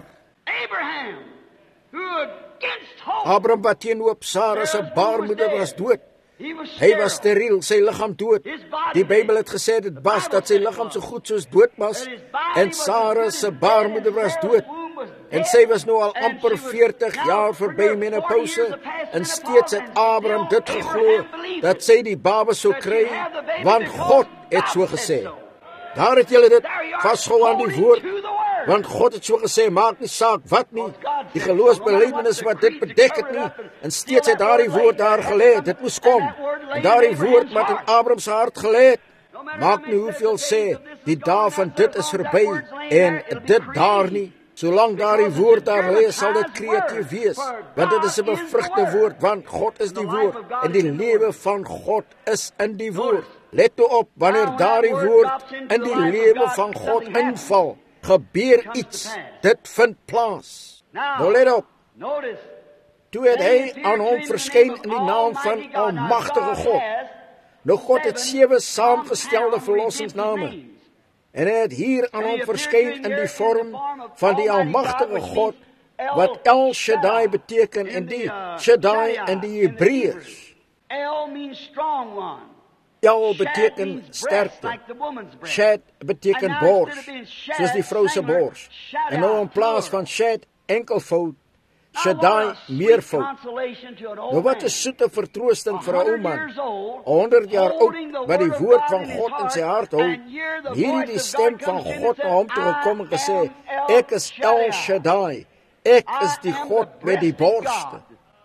Abraham wat teenoop Sara se baarmoeder was dood. Hy was steriel, sy liggaam dood. Die Bybel het gesê dit was dat sy liggaam so goed soos dood was en Sara se baarmoeder was dood. En sy was nou al amper veertig jaar verby menopouse en steeds het Abraham dit geglo dat sy die baba sou kry, want God het so gesê. Daar het julle dit vasgehou aan die woord, want God het so gesê, maak nie saak wat nie, die geloofsbelijdenis wat dit bedek het nie, en steeds het daardie woord daar gelê, dit moes kom, en daardie woord wat in Abraham se hart gelê het, maak nie hoeveel sê, die dae van dit is verby, en dit daar nie, solang daardie woord daar lê, sal dit kreatief wees, want dit is 'n bevrugte woord, want God is die woord, en die lewe van God is in die woord. Let toe op, wanneer daardie woord in die lewe van God inval, gebeur iets, dit vind plaas. Nou let op, toe het hy aan hom verskyn in die naam van Almagtige God. Nou God het sewe saamgestelde verlossingsname, en hy het hier aan hom verskyn in die vorm van die Almagtige God, wat El Shaddai beteken, en die Shaddai in die Hebreërs. El means strong one. El beteken sterkte. Shad beteken bors, soos die vrou se bors. En nou in plaas van Shad enkelvoud, Shaddai meervoud. Nou wat is soete vertroosting vir 'n ou man, honderd jaar oud, wat die woord van God in sy hart hou, hierdie die stem van God na hom toe gekom en gesê, ek is El Shaddai, ek is die God met die borste.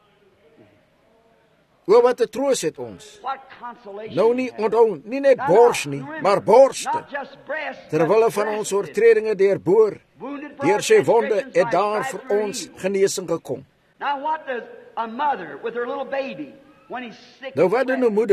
O, wat 'n troos het ons. Nou nie onthou, nie net bors nie, maar borste. Terwille van ons oortredinge deurboor, deur sy wonde het daar vir ons genesing gekom. Nou wat doen 'n moeder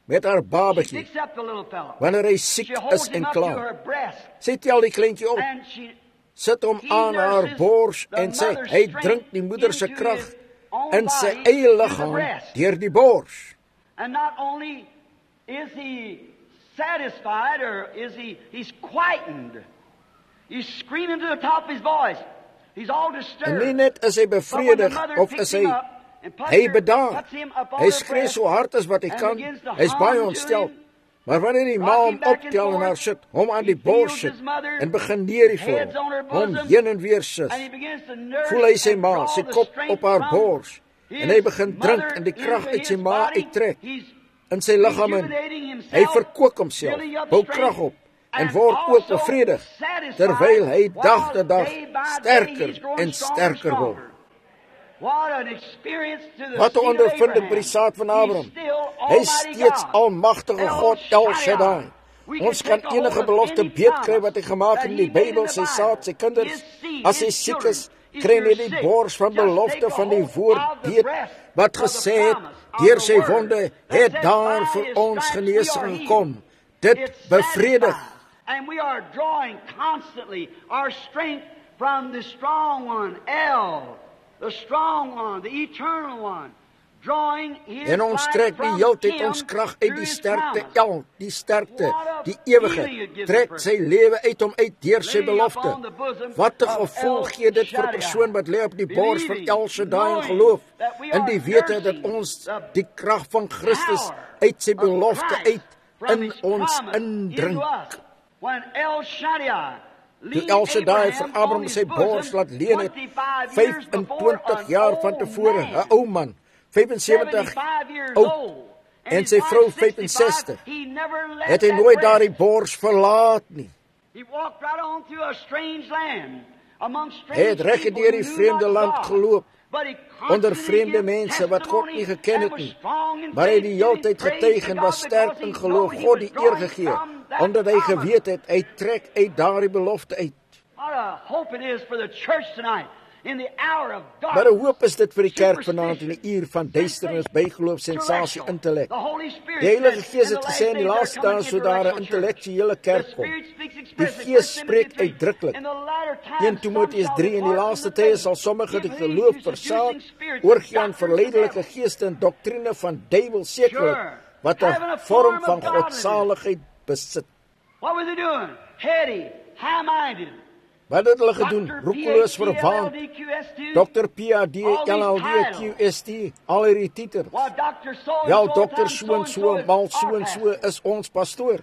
met haar She babatjie, picks up the little fellow. wanneer hy siek She holds is him en up to klaar. her breast. Sy tel die kleintjie op, And she sit hom he aan haar nurses bors the en sê, mother's hy strength drink die moeder se into krag his own in sy body eie through the liggaam breast. deur die bors. And not only is he satisfied, or is he, he's quietened. He's screaming to the top of his voice. He's all En disturbed. nie net is hy But when the bevredig mother of picks is him hy up and puts hy her- bedaar. puts him up on Hy her skree breast so hard as wat hy and kan. begins to Hy's baie hum to ontstel. him, Maar wanneer die ma hom back and optel en haar forth, sit, hom aan he die bors feels sit his mother, en begin neerie vir heads on her hom, hom bosom, heen en weer sus, and he begins to nurse voel hy sy and ma, draw sy the kop strength op haar from bors, his en hy begin drink mother en die krag into uit sy his ma body. uittrek He's in sy liggaam in. rejuvenating himself, Hy verkoop homself, building up bou strength, krag op en and word ook also bevredig, satisfied terwyl hy dag while te dag day by day sterker he's growing en stronger and sterker word. stronger. What an experience to the Wat 'n seed of ondervinding Abraham. by die saad van Abraham. He's still Hy is Almighty steeds God. almagtige El God, El Shaddai. Shaddai. We Ons can kan take a hold enige of belofte any beet kry promise wat hy gemaak that het in he die made in Bybel, the sy Bible. saad, sy kinders. His seed, As hy his siek children. is, If kry you're hy die sick, bors van just belofte take a van die hold woord of the beet, breast wat of the gesê het, promise of deur the sy word wonde that het says, daar by vir his ons stripes we are genesing healed. gekom. Dit It's bevredig. satisfied. And we are drawing constantly our strength from the strong one, El, the strong one, the eternal one. Drawing his En ons life trek die from heeltyd him ons krag uit through die his sterkte, promise. El, die sterkte, What a die feeling ewige, it gives a trek person. sy lewe uit hom uit deur sy Laying belofte. upon the bosom Wat 'n of gevoel El gee dit vir 'n Shaddai. persoon wat lê op die bors van Believing, El Shaddai en knowing geloof, that we in are die wete dat nursing ons the die krag van Christus power uit sy of belofte Christ uit from in his ons promise indrink. into us. When El Shaddai Toe leaned El Shaddai vir Abraham on Abraham his sy bors bosom laat leen het, twenty-five years before, vyfentwintig an jaar van old tevore, man, 'n ou man, vyfensewentig seventy-five years oud, old, and en his sy wife vrou sixty-five, vyfensestig, he never left het hy that nooit breast. daardie bors verlaat nie. He walked right on through a strange land, among Hy strange het reg people deur who die knew vreemde not land God. geloop, But he onder constantly vreemde gave mense wat God nie testimony geken het and was nie. strong in Maar hy het die faith, hele tyd giving getuig praise en to was God sterk because in he geloof, know he God was die eer drawing gegee, from that omdat hy promise. geweet het, hy trek uit daardie belofte uit. What a hope it is for the church tonight in the hour of Maar darkness. 'n hoop is dit vir die kerk vanaand in die uur van duisternis, bygeloof, sensasie, intellek. The Holy Spirit Die Heilige says, Gees in het the gesê in die last laaste days there dae cometh sou daar 'n intellectual church. intellektuele The kerk kom. Spirit speaks Die expressly, Gees First Timothy spreek three. uitdruklik. In the latter times, Eerste Timoteus some drie, shall in die depart laaste from the tye faith, sal sommige die giving geloof heed to versaak, seducing spirits, oorgie aan doctrines of the verleidelike devil. geeste en doktrine van duiwel, sekerlik, Sure. wat Having 'n a vorm form van of godliness. godsaligheid besit. What were they doing? Heady, high-minded. Wat het hulle gedoen? Doctor Roekeloos P H D, verwaand. L L D Q S two. dokter P H D, L L D, Q S T, al hierdie titels. Well, Doctor so and Wel, so dokter times so en so so, and so mal is so our en so pastor. is ons pastoor.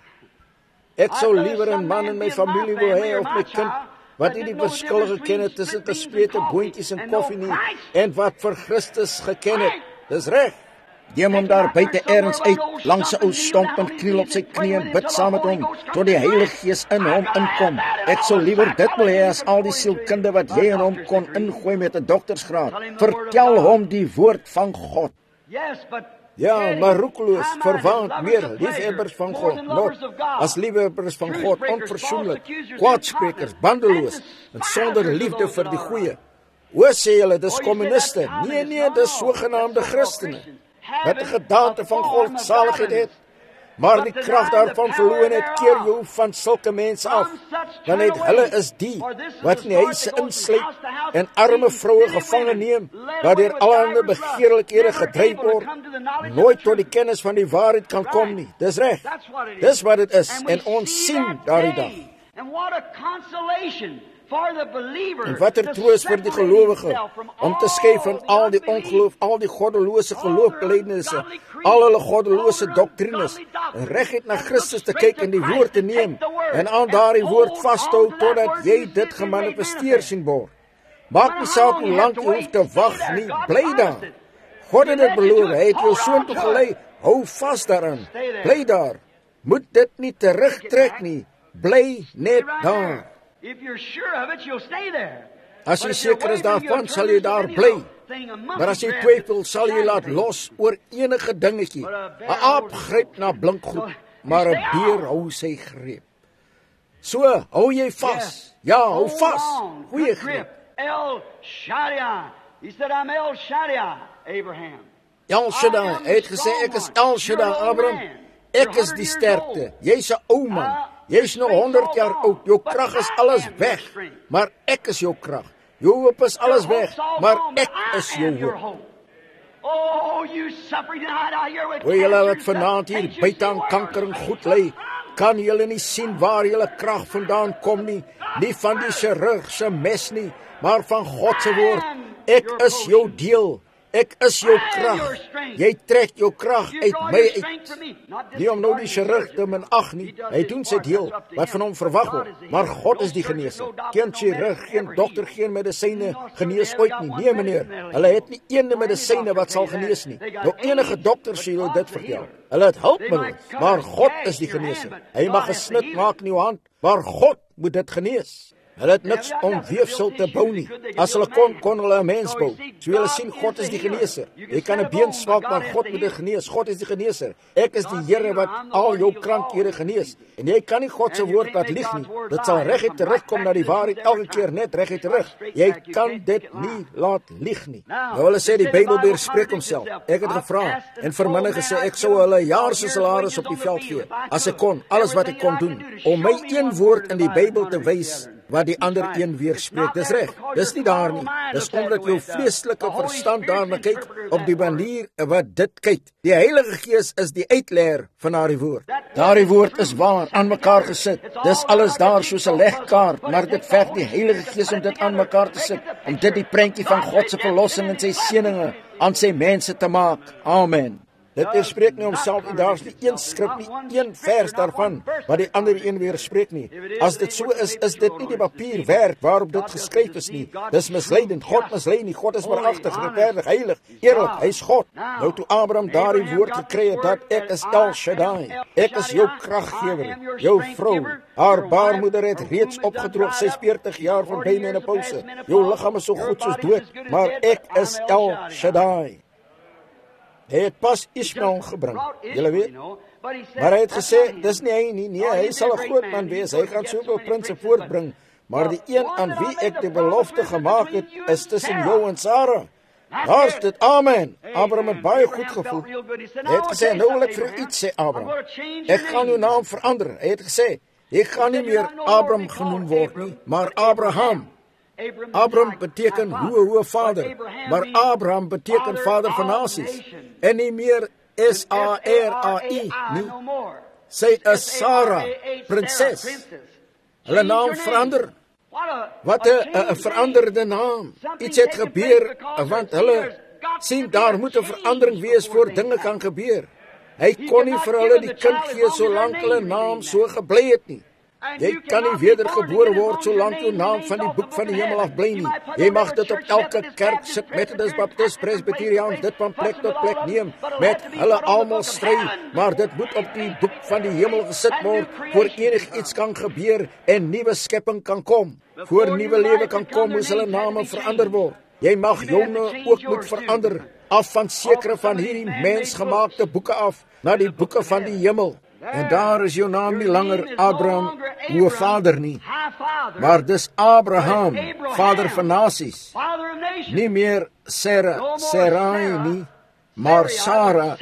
Ek sou I'd rather liewer 'n some man man in be my in my familie wou family hê or of my my kind child wat that nie die didn't know the verskil difference geken het between tussen split beans gesplete and coffee boontjies en and no koffie nie Christ. en wat vir Christus geken het. Right. Dis reg. Neem hom daar buite ergens uit, langs 'n ou stomp en kniel op sy knie en bid saam met hom tot die Heilige Gees in hom inkom. Ek sou liewer dit wil hê as al die sielkunde wat jy in hom kon ingooi met 'n doktorsgraad. Vertel hom die woord van God. Yes, but Ja, heady, maar roekeloos, high-minded, verwaand, lovers meer of pleasure, liefhebbers van more God, than nog lovers of God. as liefhebbers van God, Truthbreakers, onverzoenlik, false accusers, kwaadsprekers, incontinent, bandeloos, and en sonder despisers of liefde those vir that die are goeie. right. O, sê julle, dis Oh, you say kommuniste. that's Nee, communist. nee, No, dis no. sogenaamde That's so-called Christene, Christians. wat 'n Having gedaante a van form of godsaligheid het, godliness. maar But die deny krag the daarvan power verloor het, thereof. keer jou van sulke mense af. From such Want turn net away. hulle is die For this is wat the in die sort huise that goes from insluit house to house, en arme leading vroue silly gevange women, neem, led waar away deur with allerlei divers lusts, begeerlikhede never gedryf able to word, come to the knowledge of nooit the tot die truth. kennis van die waarheid kan kom Right. nie. Dis reg. That's what it is. Dis wat dit is And we en ons see sien that daardie day. dag. And what a consolation for the believer. En wat 'n to troos vir die separate gelowige himself from om te skei van all al die the unbelief, ongeloof, al die goddelose all geloofbelijdenisse, their ungodly creeds, al hulle goddelose all their doktrines, ungodly en doctrines, reguit na and Christus look te straight kyk en to die Christ woord te and neem take the word en aan and daardie woord hold vashou on to that totdat word jy you see dit it gemanifesteer manifest. sien word. Maak nie how saak long hoe you lank have jy to hoef te wait, stay wag there. nie, God bly promised daar. it. God He het led dit you beloof, to it. hy het jou Hold on soontoe to gelei. it. Hou vas daaraan. Stay there. Bly daar. Moet dit nie terugtrek nie. Bly net Stay right daar. there. If you're sure of it, you'll stay there. As But jy if you're seker is wavering, daarvan, you'll sal turn jy daar to any bly. little thing, a monkey Maar as jy grabs twyfel, it, sal jy shiny laat thing. los oor enige dingetjie. But a 'n bear Aap holds gryp na blink goed, maar 'n beer hou sy greep. So, hou jy vas. Yes. Ja, hou Hold vas. on. Goeie Good greep. grip. El Shaddai. He said, I'm El Shaddai, Abraham. El Shaddai, hy het gesê ek is El Shaddai, Abraham. Ek is die sterkte. Jy's 'n ou man. Jy's nou honderd jaar oud. Jou krag is alles weg. Maar ek is jou krag. Jou hoop is alles weg. Maar ek is jou hoop. O, julle wat vanaand hier buite aan kanker en goed lê, kan julle nie sien waar julle krag vandaan kom nie. Nie van die chirurg se mes nie, maar van God se woord. Ek is jou deel. Ek is jou krag. Jy trek jou krag uit my uit. Nie om nou die chirurg te minag nie. Hy doen sy deel wat van hom verwag word. Maar God is die geneeser. Geen chirurg, geen dokter, geen medisyne genees ooit nie. Nee meneer, hulle het nie ene medisyne wat sal genees nie. Nou enige dokter sê jou dit vertel. Hulle het hulpmiddels, maar God is die geneeser. Hy mag 'n snit maak in jou hand, maar God moet dit genees. Hulle het niks om weefsel te bou nie. As hulle kon, kon hulle 'n mens bou. So julle sien, God is die geneeser. Jy kan 'n been swak, maar God moet dit genees. God is die geneeser. Ek is die Here wat al jou krankhede genees. En jy kan nie God se woord laat lieg nie. Dit sal reguit terugkom na die waarheid, elke keer net reguit terug. Jy kan dit nie laat lieg nie. Nou hulle sê die Bybel weerspreek homself. Ek het gevra en vir manne gesê ek sou hulle 'n jaar se salaris op die veld gee as ek kon, alles wat ek kon doen om my een woord in die Bybel te wys wat die ander een weerspreek. Dis reg. Dis nie daar nie. Dis omdat jou vleeslike verstand daarna kyk op die manier wat dit kyk. Die Heilige Gees is die uitleer van daardie woord. Daardie woord is waar, aan mekaar gesit. Dis alles daar soos 'n legkaart, maar dit verg die Heilige Gees om dit aan mekaar te sit, om dit die prentjie van God se verlossing en sy seëninge aan sy mense te maak. Amen. Dit weerspreek nie homself en daar's nie een skrif nie, een vers daarvan wat die ander een weerspreek nie. As dit so is, is dit nie die papier werd waarop dit geskryf is nie. Dis misleidend. God mislei nie. God is waaragtig, regverdig, heilig, eerlik. Hy's God. Nou toe Abraham daardie woord gekry het dat ek is El Shaddai. Ek is jou kraggewer, jou vrou. Haar baarmoeder het reeds opgedroog, sy's veertig jaar verby menopouse. Jou liggaam is so goed soos dood, maar ek is El Shaddai. Hy het pas Ismael gebring, julle weet. Maar hy het gesê, dis nie hy nie, nee, hy sal 'n groot man wees, hy gaan soveel prinse voortbring, maar die een aan wie ek die belofte gemaak het, is tussen jou en Sarah. Daar's dit, amen. Abraham het baie goed gevoel. Hy het gesê, nou wil ek vir iets sê, Abraham. Ek gaan jou naam verander. Hy het gesê, jy gaan nie meer Abraham genoem word nie, maar Abraham. Abraham beteken hoe hoe vader, maar Abraham beteken vader van nasies. En nie meer S A R A I nie. Sy is Sarah, prinses. Hulle naam verander. Wat 'n veranderde naam. Iets het gebeur, want hulle sien daar moet 'n verandering wees voor dinge kan gebeur. Hy kon nie vir hulle die kind gee solank hulle naam so gebly het nie. Jy kan nie wedergebore word solank jou naam van die boek van die hemel af bly nie. Jy mag dit op elke kerk sit, Methodist, Baptist, Presbyteriaans, dit van plek tot plek neem, met hulle almal stry, maar dit moet op die boek van die hemel gesit word, voor enig iets kan gebeur en nuwe skepping kan kom. Voor nuwe lewe kan kom, moes hulle name verander word. Jy mag joune ook moet verander, af van sekere van hierdie mensgemaakte boeke af, na die boeke van die hemel. En daar is jou naam nie langer Abraham, hoe vader nie, maar dis Abraham, vader van nasies. Nie meer Sarah, Sarai nie, maar Sarah,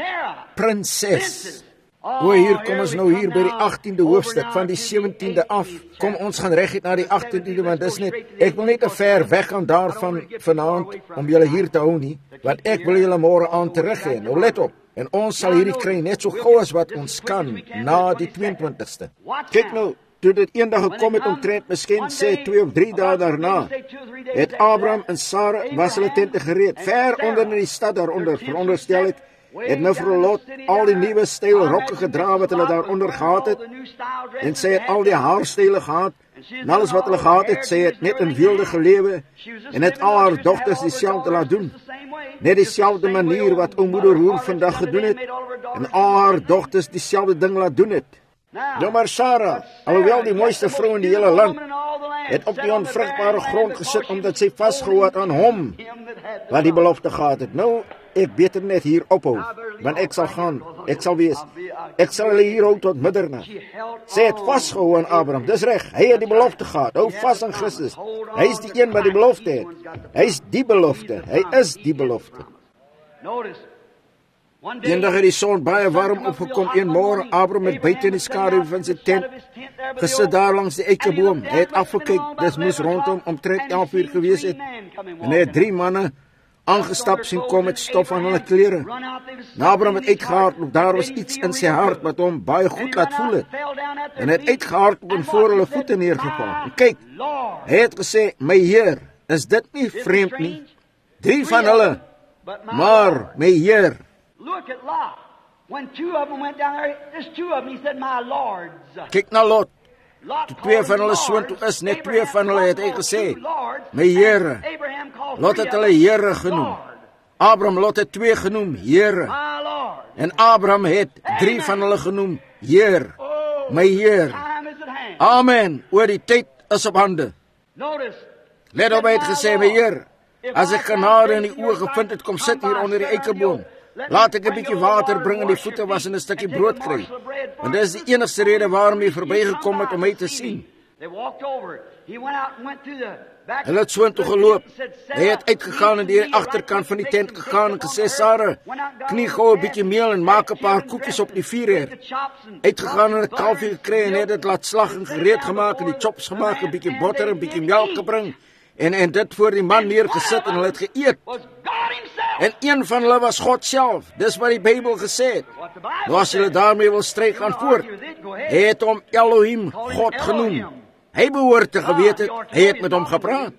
prinses. O, hier kom ons nou hier by die agtiende hoofstuk van die sewentiende af. Kom, ons gaan reguit na die agtiende, want dis net, ek wil net te ver weg gaan daarvan vanaand, om julle hier te hou nie, want ek wil julle môre aan terug hê. Nou let op. En ons sal hierdie kry net so gou as wat ons kan, na die tweeëntwintigste. Kyk nou, toe dit eendag gekom het omtrent, miskien sê twee of drie dae daarna, het Abraham en Sarah, was hulle tente gereed, ver onder in die stad daaronder, veronderstel ek, het nou vir Lot al die nuwe styl rokke gedra wat hulle daaronder gehad het, en sy het al die haarstyle gehad, en alles wat hulle gehad het, sy het net in weelde gelewe, en het al haar dogters dieselfde laat doen, net dieselfde manier wat ou moeder Roer vandag gedoen het, en al haar dogters dieselfde ding laat doen het. Nou maar Sarah, alhoewel die mooiste vrou in die hele land, het op die onvrugbare grond gesit, omdat sy vastgehou het aan hom, wat die belofte gehad het. Nou, ek beter net hier ophou, want ek sal gaan, ek sal wees, ek sal hulle hier hou tot middernag. Sy het vastgehou aan Abraham, dis reg, hy het die belofte gehad, hou vast aan Christus, hy is die een wat die belofte het, hy is die belofte, hy is die belofte. Eendag het die son baie warm opgekom. Een môre Abraham het buite in die skaduw van sy tent gesit daar langs die eikeboom. Hy het afgekyk, dis moes rondom omtrent elf uur gewees het. En hy het drie manne aangestap sien kom met stof aan hulle klere. Abraham het uitgehardloop, daar was iets in sy hart wat hom baie goed laat voel het. En hy het uitgehardloop en voor hulle voete neergeval. En kyk, hy het gesê, my Heer, is dit nie vreemd nie? Drie van hulle, maar my Heer. Look at Lot. When two of them went down there, there's two of them, he said, my lords. Kyk na Lot. Toe twee van hulle soontoe is, net twee van hulle het hy gesê, my Here. Lot het hulle Here genoem. Abraham Lot het twee genoem, Here. En Abraham het drie van hulle genoem, Heer, my Heer. Amen, oor die tyd is op hande. Let op, hy het gesê, my Heer, as ek genade in die oë gevind het, kom sit hier onder die eikeboom. Laat ek 'n bietjie water bring en die voete was en 'n stukkie brood kry. Want dit is die enigste rede waarom hy verbygekom het om my te sien. Hulle het soontoe geloop. Hy het uitgegaan en deur die agterkant van die tent gegaan en gesê, Sarah, knie gou 'n bietjie meel en maak 'n paar koekies op die vuurheer. Uitgegaan en 'n kalfie gekry en het dit laat slag en gereed gemaak en die chops gemaak, 'n bietjie botter en 'n bietjie melk gebring. En en dit voor die man neergesit en hulle het geëet. En een van hulle was God self. Dis wat die Bybel gesê het. Nou as julle daarmee wil stry, gaan voort. Hy het hom Elohim, God genoem. Hy behoort te geweet het, hy het met hom gepraat.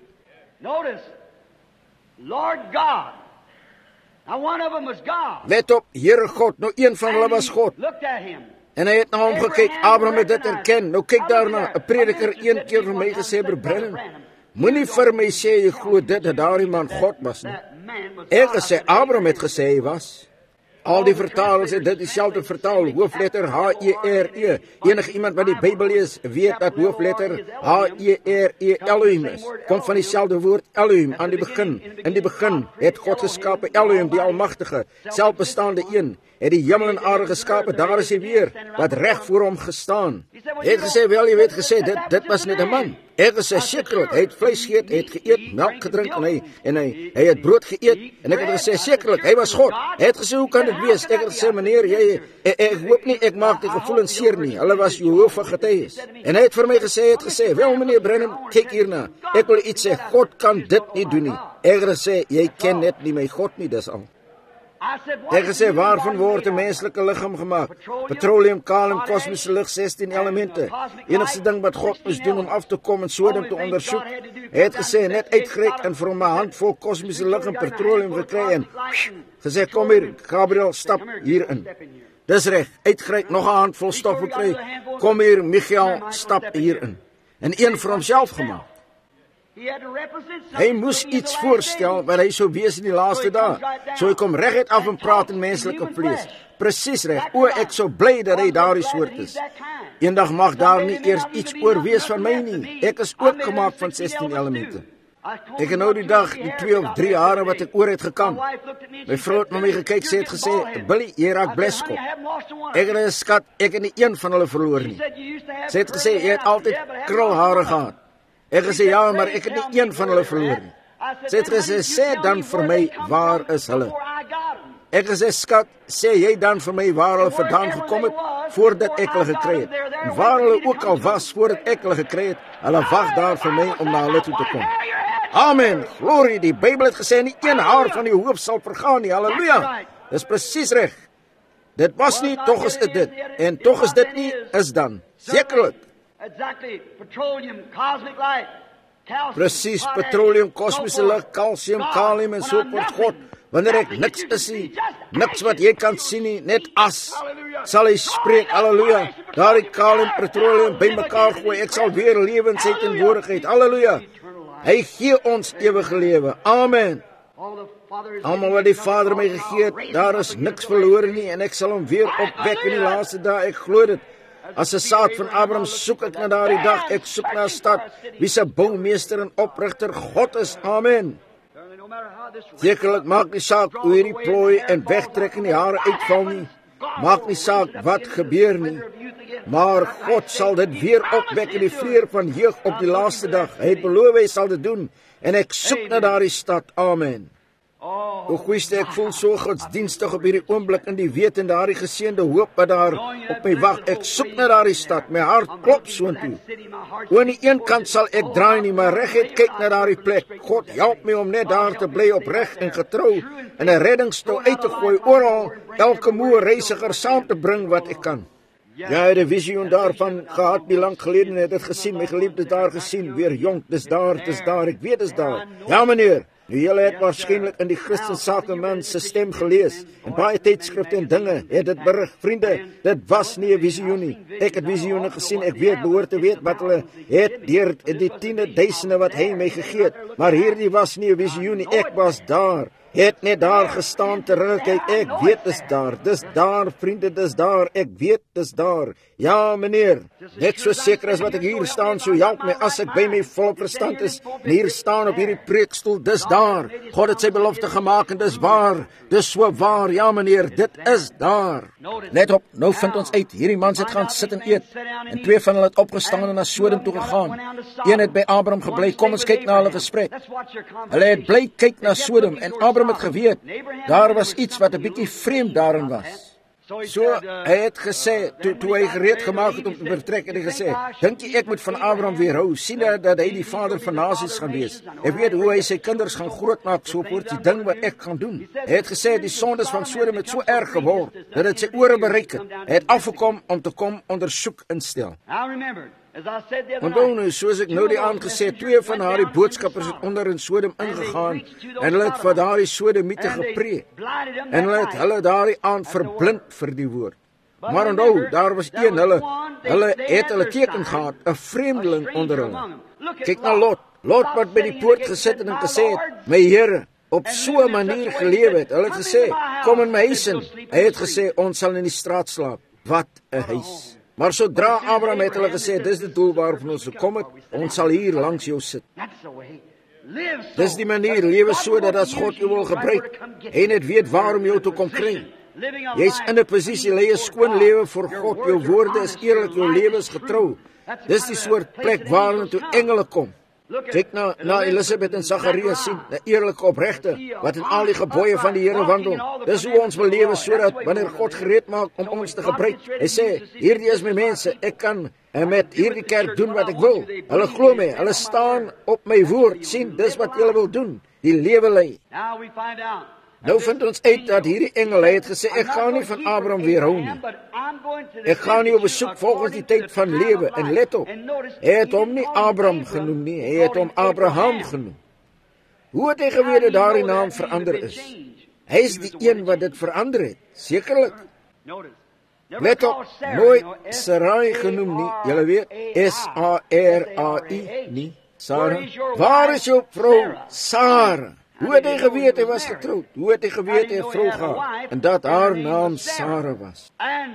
Let op, Here God, nou een van hulle was God. En hy het na hom gekyk, Abraham het dit erken. Nou kyk daarna, 'n prediker een keer vir my gesê, Branham, moenie vir my sê jy glo dit dat daardie man God was nie. Ek gesê Abraham het gesê hy was. Al die vertalers het dit dieselfde vertaal, hoofletter H E R E. Enige iemand wat die Bybel lees, weet dat hoofletter H E R E Elohim is. Kom van dieselfde woord Elohim aan die begin. In die begin het God geskape, Elohim die almagtige, selfbestaande een. Het die hemel en aarde geskape, daar is hy weer, wat reg voor hom gestaan. Hy het gesê, wel, jy weet gesê, dit, dit was net 'n man. Ek gesê, sekerlik, hy het vleis geëet, hy het geëet, melk gedrink, en hy, en hy, hy het brood geëet, en ek het gesê, sekerlik, hy was God. Hy het gesê, hoe kan dit wees? Ek het gesê, meneer, jy, ek, ek hoop nie, ek maak die gevoelens seer nie, hulle was Jehovah getuies. En hy het vir my gesê, hy het gesê, wel, meneer Branham, kyk hierna, ek wil iets sê, God kan dit nie doen nie. Ek het gesê, jy ken net nie my God nie, dis al. Ek gesê, waarvan word 'n menslike liggaam gemaak? Petroleum, kalium, kosmiese lig, sestien elemente. Enigste ding wat God moes doen om af te kom en Sodom te ondersoek. Hy het gesê, net uitgereik en vir hom 'n handvol kosmiese lig en petroleum gekry en gesê, kom hier, Gabriel, stap hierin. Dis reg, uitgereik, nog 'n handvol stof gekry. Kom hier, Michael, stap hierin. En een vir homself gemaak. Hy moes iets voorstel wat hy sou wees in die laaste dae. So hy kom reguit af en praat in menslike vlees. Presies reg. O, ek sou bly dat hy daardie soort is. Eendag mag daar nie eers iets oor wees van my nie. Ek is ook gemaak van sestien elemente. Ek het nou die dag die twee of drie hare wat ek oor het gekam. My vrou het na my gekyk, sy het gesê, Billy, jy raak bleskop. Ek het 'n skat, ek het nie een van hulle verloor nie. Sy het gesê, jy het altyd krulhare gehad. Ek gesê, ja, maar ek het nie een van hulle verloor nie. Sy het gesê, sê dan vir my, waar is hulle? Ek gesê, skat, sê jy dan vir my waar hulle vandaan gekom het, voordat ek hulle gekry het. En waar hulle ook al was, voordat ek hulle gekry het, hulle wag daar vir my om na hulle toe te kom. Amen, glorie, die Bybel het gesê, nie een haar van die hoof sal vergaan nie, halleluja. Dis presies reg. Dit was nie, tog is dit dit. En tog is dit nie, is dan. Sekerlik. Presies, petroleum, kosmiese lig, kalsium, kalium en so voort God. Wanneer ek niks is nie, niks wat jy kan sien nie, net as, sal hy spreek, halleluja. Daar die kalium, petroleum by mekaar gooi, ek sal weer lewe in sy teenwoordigheid, halleluja. Hy gee ons ewige lewe, amen. Almal wat die Vader my gegee het, daar is niks verlore nie, en ek sal hom weer opwek in die laaste dae, ek glo dit. As 'n saad van Abraham soek ek na daardie dag, ek soek na 'n stad, wie se boumeester en oprigter God is, amen. Sekerlik maak nie saak hoe hierdie plooi en wegtrek en die hare uitval nie, maak nie saak wat gebeur nie, maar God sal dit weer opwek in die vreer van jeug op die laaste dag, hy het beloof hy sal dit doen, en ek soek na daardie stad, amen. O goeieste, ek voel so godsdienstig op hierdie oomblik in die weet en daardie geseënde hoop wat daar op my wag. Ek soek na daardie stad, my hart klop soontoe. O, aan die een kant sal ek draai nie, maar reguit kyk na daardie plek. God help my om net daar te bly opreg en getrou en 'n reddingstoel uit te gooi oral, elke moe reisiger saam te bring wat ek kan. Ja, hy het 'n visioen daarvan gehad, nie lank gelede, en het dit gesien, my geliefdes daar gesien, weer jonk, dis daar, dis daar, ek weet dis daar. Ja meneer, nu julle het waarskynlik in die Christensakeman se stem gelees, en baie tydskrifte en dinge het dit berig. Vriende, dit was nie 'n visioen nie. Ek het visioene gesien, ek weet, behoort te weet wat hulle het deur die tiende duisende wat hy my gegee het, maar hierdie was nie 'n visioen nie, ek was daar. Het net daar gestaan terugkyk, ek weet dis daar, dis daar vriende, dis daar, ek weet dis daar. Ja meneer, net so seker as wat ek hier staan, so help my as ek by my vol verstand is, en hier staan op hierdie preekstoel, dis daar. God het sy belofte gemaak en dis waar, dis so waar, ja meneer, dit is daar. Let op, nou vind ons uit, hierdie mans het gaan sit en eet, en twee van hulle het opgestaan en na Sodom toe gegaan. Een het by Abraham gebly, kom ons kyk na hulle gesprek. Hulle het bly kyk na Sodom, en Abraham het geweet, daar was iets wat 'n bietjie vreemd daarin was. So, hy het gesê, toe, toe hy gereed gemaakt het om te vertrek, het hy gesê, dink jy ek moet van Abraham weerhou, sien dat, dat hy die vader van nasies gaan wees. Ek weet hoe hy sy kinders gaan grootmaak, so voort, die ding wat ek gaan doen. Hy het gesê, die sondes van Sodom het so erg geword, dat het sy ore bereik het. Hy het afgekom om te kom ondersoek instel. Onthou nou, soos ek nou die aand gesê, twee van haar boodskappers het onder in Sodom ingegaan, en hulle het vir daardie Sodomiete gepreek, en hulle het hulle daardie aand verblind vir die woord. Maar onthou, daar was een, hulle, hulle het hulle teken gehad, 'n vreemdeling onder hulle. Kyk na Lot, Lot wat by die poort gesit en gesê het, my Here, op so 'n manier gelewe het. Hulle het gesê, kom in my huis in. Hy het gesê, ons sal in die straat slaap. Wat 'n huis. Maar sodra Abraham het hulle gesê, dis die doel waarvan ons gekom het, ons sal hier langs jou sit. Dis die manier, lewe so dat as God jou wil gebruik, en het weet waarom jou te kom kry. Jy is in 'n posisie, lei 'n skoon lewe vir God, jou woorde is eerlik, jou lewe is getrou. Dis die soort plek waarin toe engele kom. Kyk na, na Elisabeth en Zacharias sien, 'n eerlike opregte, wat in al die gebooie van die Here wandel. Dis hoe ons wil lewe, sodat wanneer God gereed maak om ons te gebruik, hy sê, hierdie is my mense, ek kan en met hierdie kerk doen wat ek wil. Hulle glo my, hulle staan op my woord, sien, dis wat julle wil doen, die lewe lei. Nou vind ons uit dat hierdie engel het gesê, ek gaan nie van Abraham weerhou nie. Ek gaan nie op besoek volgens die tyd van lewe. En let op, hy het hom nie Abraham genoem nie, hy het hom Abraham genoem. Hoe het hy geweet dat daar die naam verander is? Hy is die een wat dit verander het, sekerlik. Let op, nooit Sarai genoem nie, julle weet, S A R A I, nie, Sarah. Waar is jou vrou, Sarah? Hoe het hy geweet hy was getroud? Hoe het hy geweet hy 'n vrou gehad? En dat haar naam Sarah was.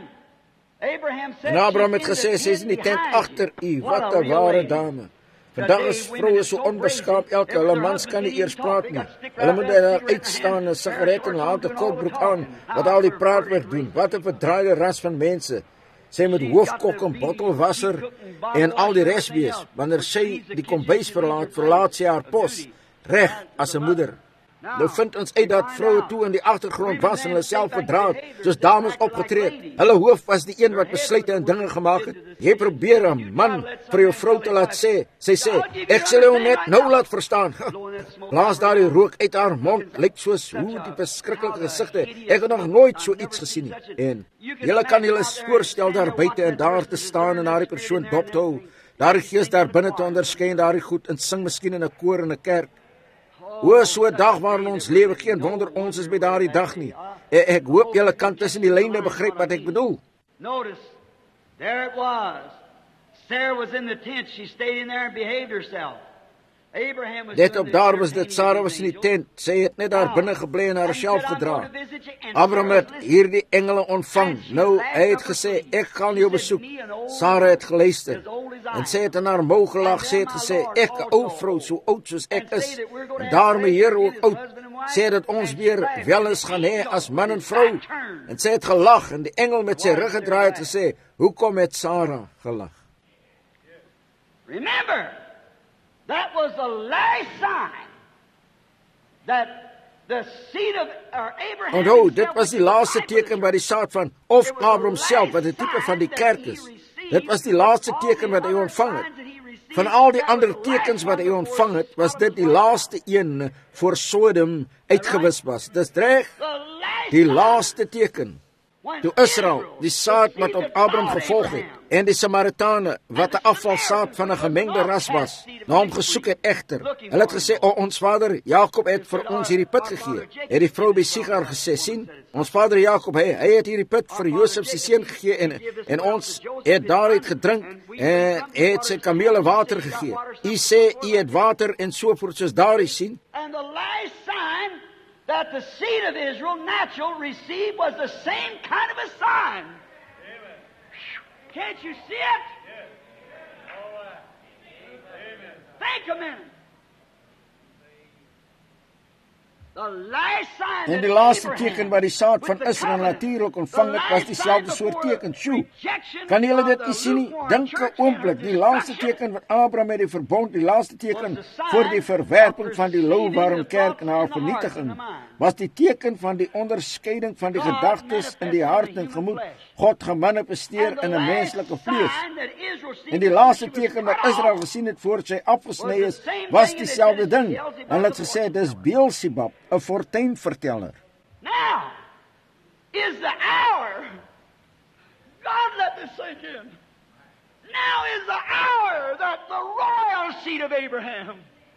En Abraham het gesê, sy is in die tent agter u, wat 'n ware dame. Vandag is vroue so onbeskaamd, elke hulle mans kan nie eers praat nie. Hulle moet daar uitstaan, 'n sigaret en 'n houten kolbroek aan, wat al die praatwerk doen. Wat 'n verdraaide ras van mense. Sy moet hoofkok en bottelwasser en al die res wees. Wanneer sy die kombuis verlaat, verlaat sy haar pos. Reg as 'n moeder. Nou vind ons uit dat vroue toe in die agtergrond was en hulle self verdra het, soos dames opgetree. Hulle hoof was die een wat besluite en dinge gemaak het. Jy probeer 'n man vir jou vrou te laat sê. Sy sê, ek sal jou net nou laat verstaan. Blaas daar die rook uit haar mond, lyk soos hoe die verskriklike gesigte. Ek het nog nooit so iets gesien nie. En julle kan julle voorstel daar buite en daar te staan en na die persoon dop te hou. Daar die gees daar binne te onderskei en daar die goed en sing miskien in 'n koor in 'n kerk. O, so 'n dag waarin ons lewe, geen wonder ons is by daardie dag nie. Ek, ek hoop julle kan tussen die lyne begryp wat ek bedoel. Notice, there it was. Sarah was in the tent, she stayed in there and behaved herself. Abraham was Dit op daar was dit, Sarah was in die tent, sy het net daar binne gebly en haarself gedra. Abraham het hierdie engele ontvang, nou hy het gesê, ek gaan jou besoek. Sarah het geluister, en sy het in haar mou gelag, sy het gesê, ek, 'n ou vrou, so oud soos ek is, en daarmee Here ook oud, sê dat ons weer wel eens gaan hê as man en vrou, en sy het gelag, en die engel met sy rug gedraai het gesê, hoekom het Sarah gelag? Remember, that was the last sign that The seed of or Abraham. Onthou, dit was die laaste teken by die saad van of Abraham self, wat 'n tipe van die kerk is. Dit was die laaste teken wat hy ontvang het. Van al die ander tekens wat hy ontvang het, was dit die laaste een voor Sodom uitgewis was. Dis reg, die laaste teken. Toe Israel, die saad wat op Abraham gevolg het, en die Samaritane, wat 'n afvalsaad van 'n gemengde ras was, na hom gesoek het egter. Hulle het gesê, o, ons vader Jakob het vir ons hierdie put gegee. Het die vrou by Sigar gesê, sien, ons vader Jakob, hy, hy het hierdie put vir Josef se seun gegee, en, en ons het daaruit gedrink, en het sy kamele water gegee. U sê, u het water, en sovoort soos daardie, sien. And the last sign that the seed of Israel, natural, received was the same kind of a sign. Amen. Can't you see it? Yes. All right. Amen. Think a minute. The last sign En die laaste teken wat die saad van Israel natuurlik ontvang het, was dieselfde soort teken. Sjoe, kan julle dit nie sien nie? Dink 'n oomblik, die laaste teken wat Abraham met die verbond, die laaste teken voor die verwerping van die louwarm kerk na haar vernietiging, was die teken van die onderskeiding van die gedagtes in die hart en gemoed, God gemanifesteer in 'n menslike vlees. En die laaste teken wat Israel gesien het voor sy afgesny is, was dieselfde ding. En hulle het gesê, dis Beelzebub, 'n fortuinverteller. Now is the hour. God, let this sink in. Now is the hour that the royal seed of Abraham.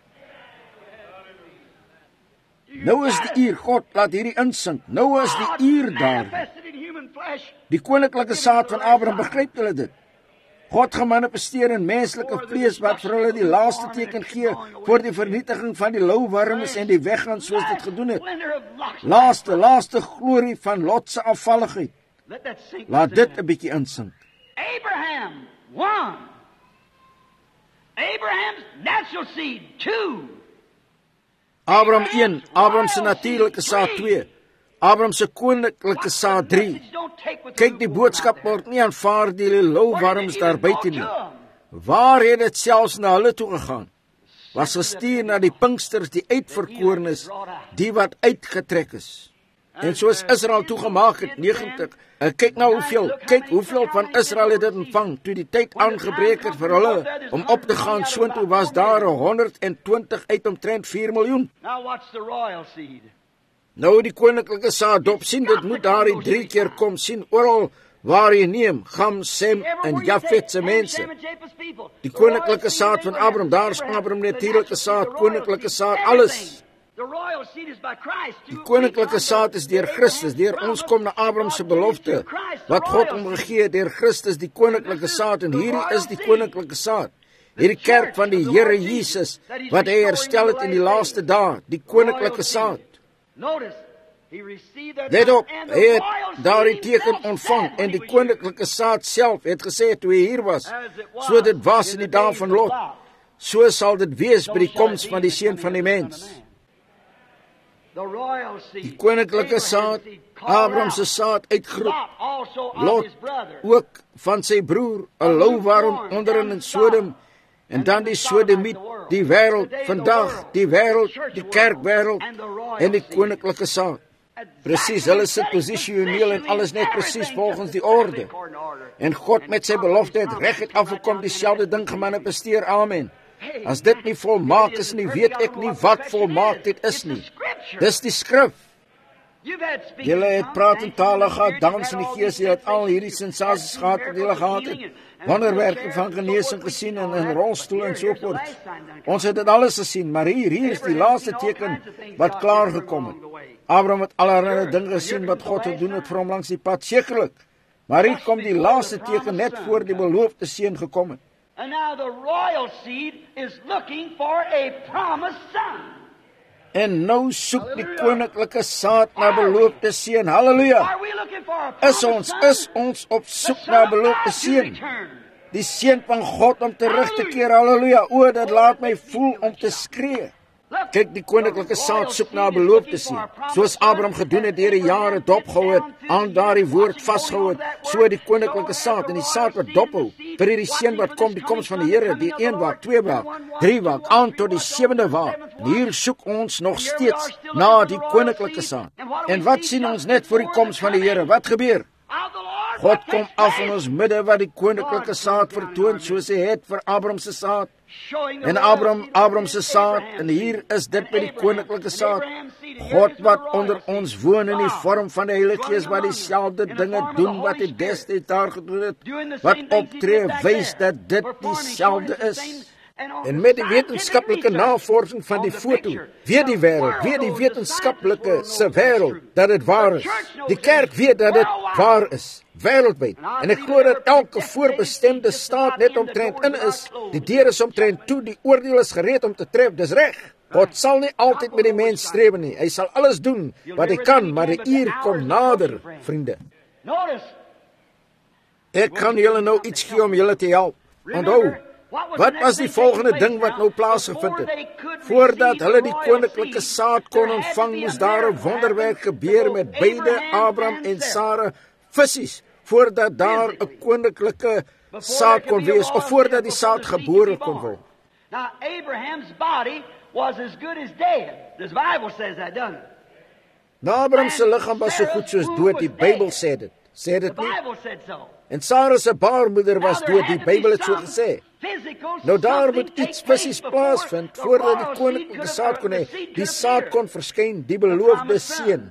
Nou is die uur, God, laat hierdie insink. Nou is die uur daar. Die koninklike saad van Abraham, begryp hulle dit? God gemanifesteer in menslike vlees wat vir hulle die laaste teken gee voor die vernietiging van die louwarmes en die weggaan soos dit gedoen het. Laaste, laaste glorie van Lot se afvalligheid. Laat dit 'n bietjie insink. Abraham, one. Abraham's natural seed, two. Abraham een, Abraham se natuurlike saad twee. Abraham se koninklike saad drie. Kyk, die boodskap word nie aanvaar deur die louwarmes daar buite nie. Waar het dit selfs na hulle toe gegaan? Was gestuur na die Pinksters, die uitverkorenes, die wat uitgetrek is. En soos Israel toegemaak het, negentig, en kyk nou hoeveel, kyk hoeveel van Israel het dit ontvang, toe die tyd aangebreek het vir hulle, om op te gaan soontoe was daar honderd twintig uit omtrent vier miljoen. Now watch the royal seed. Nou die koninklike saad dop, sien, dit moet daar die drie keer kom, sien, oral waar jy neem, Gam, Sem en Jafet se mense. Die koninklike saad van Abraham, daar is Abraham natuurlike saad, koninklike saad, alles. Die koninklike saad is deur Christus, deur ons kom na Abraham se belofte, wat God hom gegee het, deur Christus die koninklike saad, en hierdie is die koninklike saad. Hierdie kerk van die Here Jesus, wat hy herstel het in die laaste dae, die koninklike saad. Let op, hy het daardie teken ontvang, en die koninklike saad self het gesê toe hy hier was, so dit was in die dae van Lot, so sal dit wees by die koms van die Seun van die mens. Die koninklike saad, Abraham se saad uitgeroep, Lot ook van sy broer, 'n louwarm onderin in Sodom, en dan die Sodomiet, die wêreld, vandag die wêreld, die kerkwêreld, en die koninklike saad. Presies, hulle sit posisioneel en alles net presies volgens die orde. En God met sy belofte het reg het afgekom, dieselfde ding gemanifesteer, amen. As dit nie volmaak is nie, weet ek nie wat volmaak dit is nie. Dis die skrif. Julle het praat in tale gehad, dans in die gees, julle het al hierdie sensasies gehad wat julle gehad het, wonderwerke van genesing gesien en in rolstoel en so voort. Ons het dit alles gesien, maar hier, hier is die laaste teken wat klaar gekom het. Abraham het allerlei dinge gesien wat God gedoen het vir hom langs die pad, sekerlik. Maar hier kom die laaste teken net voor die beloofde seun gekom het. And now the royal seed is looking for a promised son. En nou soek die koninklike saad na beloofde seun. Halleluja. Is ons is ons op soek na beloofde seun. Die seun van God om terug te keer. Halleluja. O, dit laat my voel om te skree. Kyk, die koninklike saad soek na 'n beloofde seun. Soos Abraham gedoen het, deur die jare dopgehou het, aan daardie woord vasgehou het, so die koninklike saad en die saad wat dophou vir hierdie seun wat kom, die koms van die Here, die een waak, twee waak, drie waak, aan tot die sewende waak. Hier soek ons nog steeds na die koninklike saad. En wat sien ons net voor die koms van die Here? Wat gebeur? God kom af in ons midde wat die koninklike saad vertoon, soos hy het vir Abraham se saad. En Abraham, Abraham se saad, en hier is dit by die koninklike saad. God wat onder ons woon in die vorm van die Heilige Gees, wat dieselfde dinge doen wat hy destyds daar gedoen het, wat optree, wys dat dit dieselfde is. En met die wetenskaplike navorsing van die foto, weet die wêreld, weet die wetenskaplike se wêreld, dat dit waar is. Die kerk weet dat dit waar is, wêreldwyd. En ek glo dat elke voorbestemde staat net omtrent in is, die deur is omtrent toe, die oordeel is gereed om te tref, dis reg. God sal nie altyd met die mens strewe nie, hy sal alles doen wat hy kan, maar die uur kom nader, vriende. Ek kan julle nou iets gee om julle te help. Onthou, wat was die volgende ding wat nou plaasgevind het? Voordat hulle die koninklike saad kon ontvang, moes daar 'n wonderwerk gebeur met beide Abraham en Sara fisies, voordat daar 'n koninklike saad kon wees, of voordat die saad gebore kon word. Now Abraham's body was as good as dead. The Bible says that, doesn't it? Nou, Abraham se liggaam was so goed soos dood, die Bybel sê dit. Sê dit nie? En Sara se baarmoeder was dood, die Bybel het so gesê. Nou daar moet iets fisies plaasvind voordat die koninklike saad kon hê, die saad kon verskyn, die beloofde seun.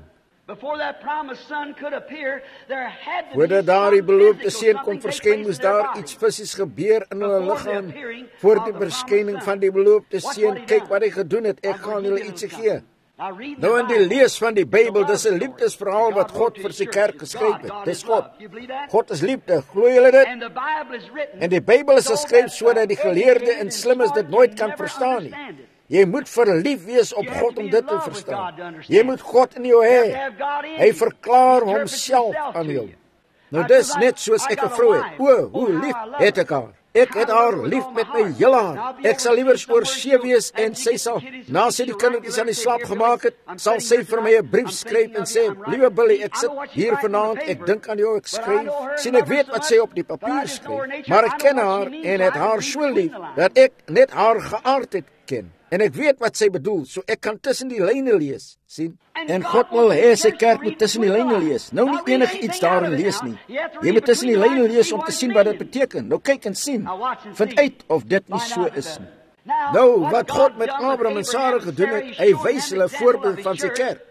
Voordat daar die beloofde seun kon verskyn, moes daar iets fisies gebeur in hulle liggaam voor die verskyning van die beloofde seun. Kyk wat hy gedoen het, ek gaan julle ietsie gee. Nou in die lees van die Bybel, dis 'n liefdesverhaal wat God vir sy kerk geskryf het. Dis God. God is liefde, glo julle dit? En die Bybel is geskryf sodat die geleerde en slimmes dit nooit kan verstaan nie. Jy moet verlief wees op God om dit te verstaan. Jy moet God in jou hê. Hy verklaar homself aan jou. Nou dis net soos ek 'n vrou het. O, hoe lief het ek haar. Ek het haar lief met my hele hart. Ek sal liewer oor see wees en sy sal, na sy die kindertjies aan die slaap gemaak het, sal sy vir my 'n brief skryf en sê, liewe Billy, ek sit hier vanaand, ek dink aan jou, ek skryf. Sien, ek weet wat sy op die papier skryf, maar ek ken haar en het haar so lief, dat ek net haar geaardheid ken. En ek weet wat sy bedoel, so ek kan tussen die lyne lees, sien? En God wil hê sy kerk moet tussen die lyne lees. Nou nie enige iets daarin lees nie. Jy moet tussen die lyne lees om te sien wat dit beteken. Nou kyk en sien. Vind uit of dit nie so is nie. Nou, wat God met Abraham en Sara gedoen het, hy wys hulle voorbeeld van sy kerk.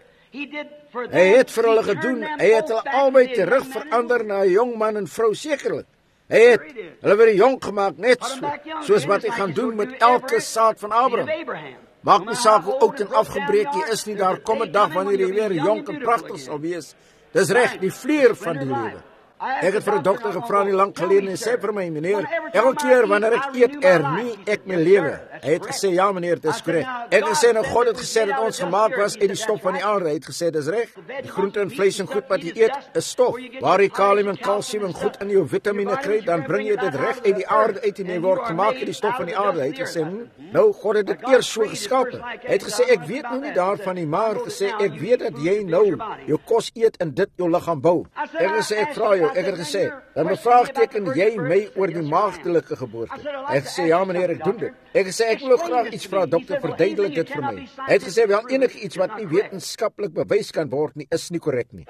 Hy het vir hulle gedoen, hy het hulle albei terug verander na 'n jong man en vrou, sekerlik. Hy het hulle weer jonk gemaak, net so, soos wat hy gaan doen met elke saad van Abraham. Maak nie saak hoe oud en afgebreek jy is nie, daar kom 'n dag wanneer jy weer jonk en pragtig sal wees. Dis reg, die vleur van die lewe. Ek het vir 'n dokter gevra nie lank gelede en sê vir my, meneer, elke keer wanneer ek eet, hernie ek my lewe. Hy het gesê, ja meneer, dit is korrek. Ek het gesê, nou God het gesê dat ons gemaak was uit die stof van die aarde. Hy het gesê, dis reg. Die groente en vlees en goed wat jy eet, is stof. Waar jy kalium en kalsium en goed in jou vitamine kry, dan bring jy dit reg uit die aarde uit en jy word gemaak uit die stof van die aarde. Hy het gesê, hm, nou God het dit eers so geskape. Hy het gesê, ek weet nou nie daarvan nie, maar gesê, ek weet dat jy nou jou kos eet en dit jou liggaam bou. Ek het gesê, ek vra jou, ek het gesê, dan bevraagteken jy my oor die maagdelike geboorte. Hy het gesê, ja meneer, ek doen dit. Ek het gesê, ek wil graag iets vra, dokter, verduidelik dit vir my. Hy het gesê, wel enige iets wat nie wetenskaplik bewys kan word nie, is nie korrek nie.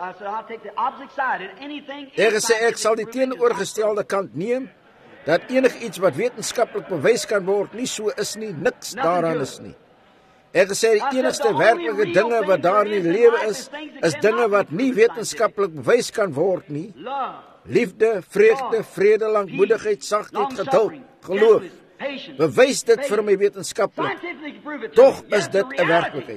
Ek het gesê, ek sal die teenoorgestelde kant neem, dat enige iets wat wetenskaplik bewys kan word, nie so is nie, niks daaraan is nie. Ek het gesê, die enigste werklike dinge wat daar in die lewe is, is dinge wat nie wetenskaplik bewys kan word nie. Liefde, vreugde, vrede, lankmoedigheid, sagtheid, geduld, geloof. Bewys dit vir my wetenskaplik. Tog is dit 'n werklikheid.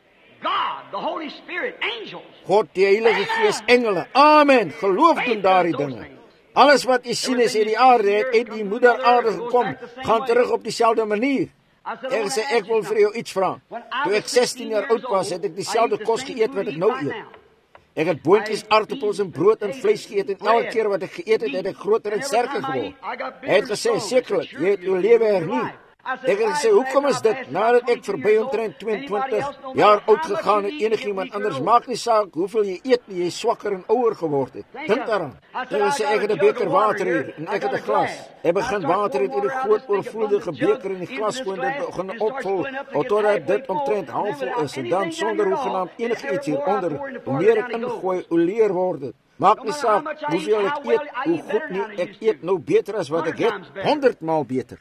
God, die Heilige Gees, engele. Amen. Geloof doen daardie dinge. Alles wat jy sien is uit die aarde, het uit die moeder aarde gekom, gaan terug op dieselfde manier. Ek sê, ek wil vir jou iets vra. Toe ek sestien jaar oud was, het ek dieselfde kos geëet wat ek nou eet. Ek het boontjies, aardappels en brood en vleis geëet en elke keer wat ek geëet het, het ek groter en sterker geword. Hy het gesê, sekerlik, jy het jou lewe hernie. Ek het gesê, hoekom is dit, nadat ek verby omtrent tweeëntwintig jaar oud gegaan het, enigiemand anders, maak nie saak hoeveel jy eet nie, jy swakker en ouer geword het. Dink daaraan. Ek het gesê, ek het 'n beker water hier, en ek het 'n glas. Ek begin water uit hierdie groot oorvloedige beker in die glas gooi, en dit begin opvul, totdat dit omtrent halfvol is, en dan sonder hoegenaamd enige iets hieronder, hoe meer ek ingooi, hoe leer word het. Maak nie saak hoeveel ek eet, hoe goed nie, ek eet nou beter as wat ek het, honderdmaal beter.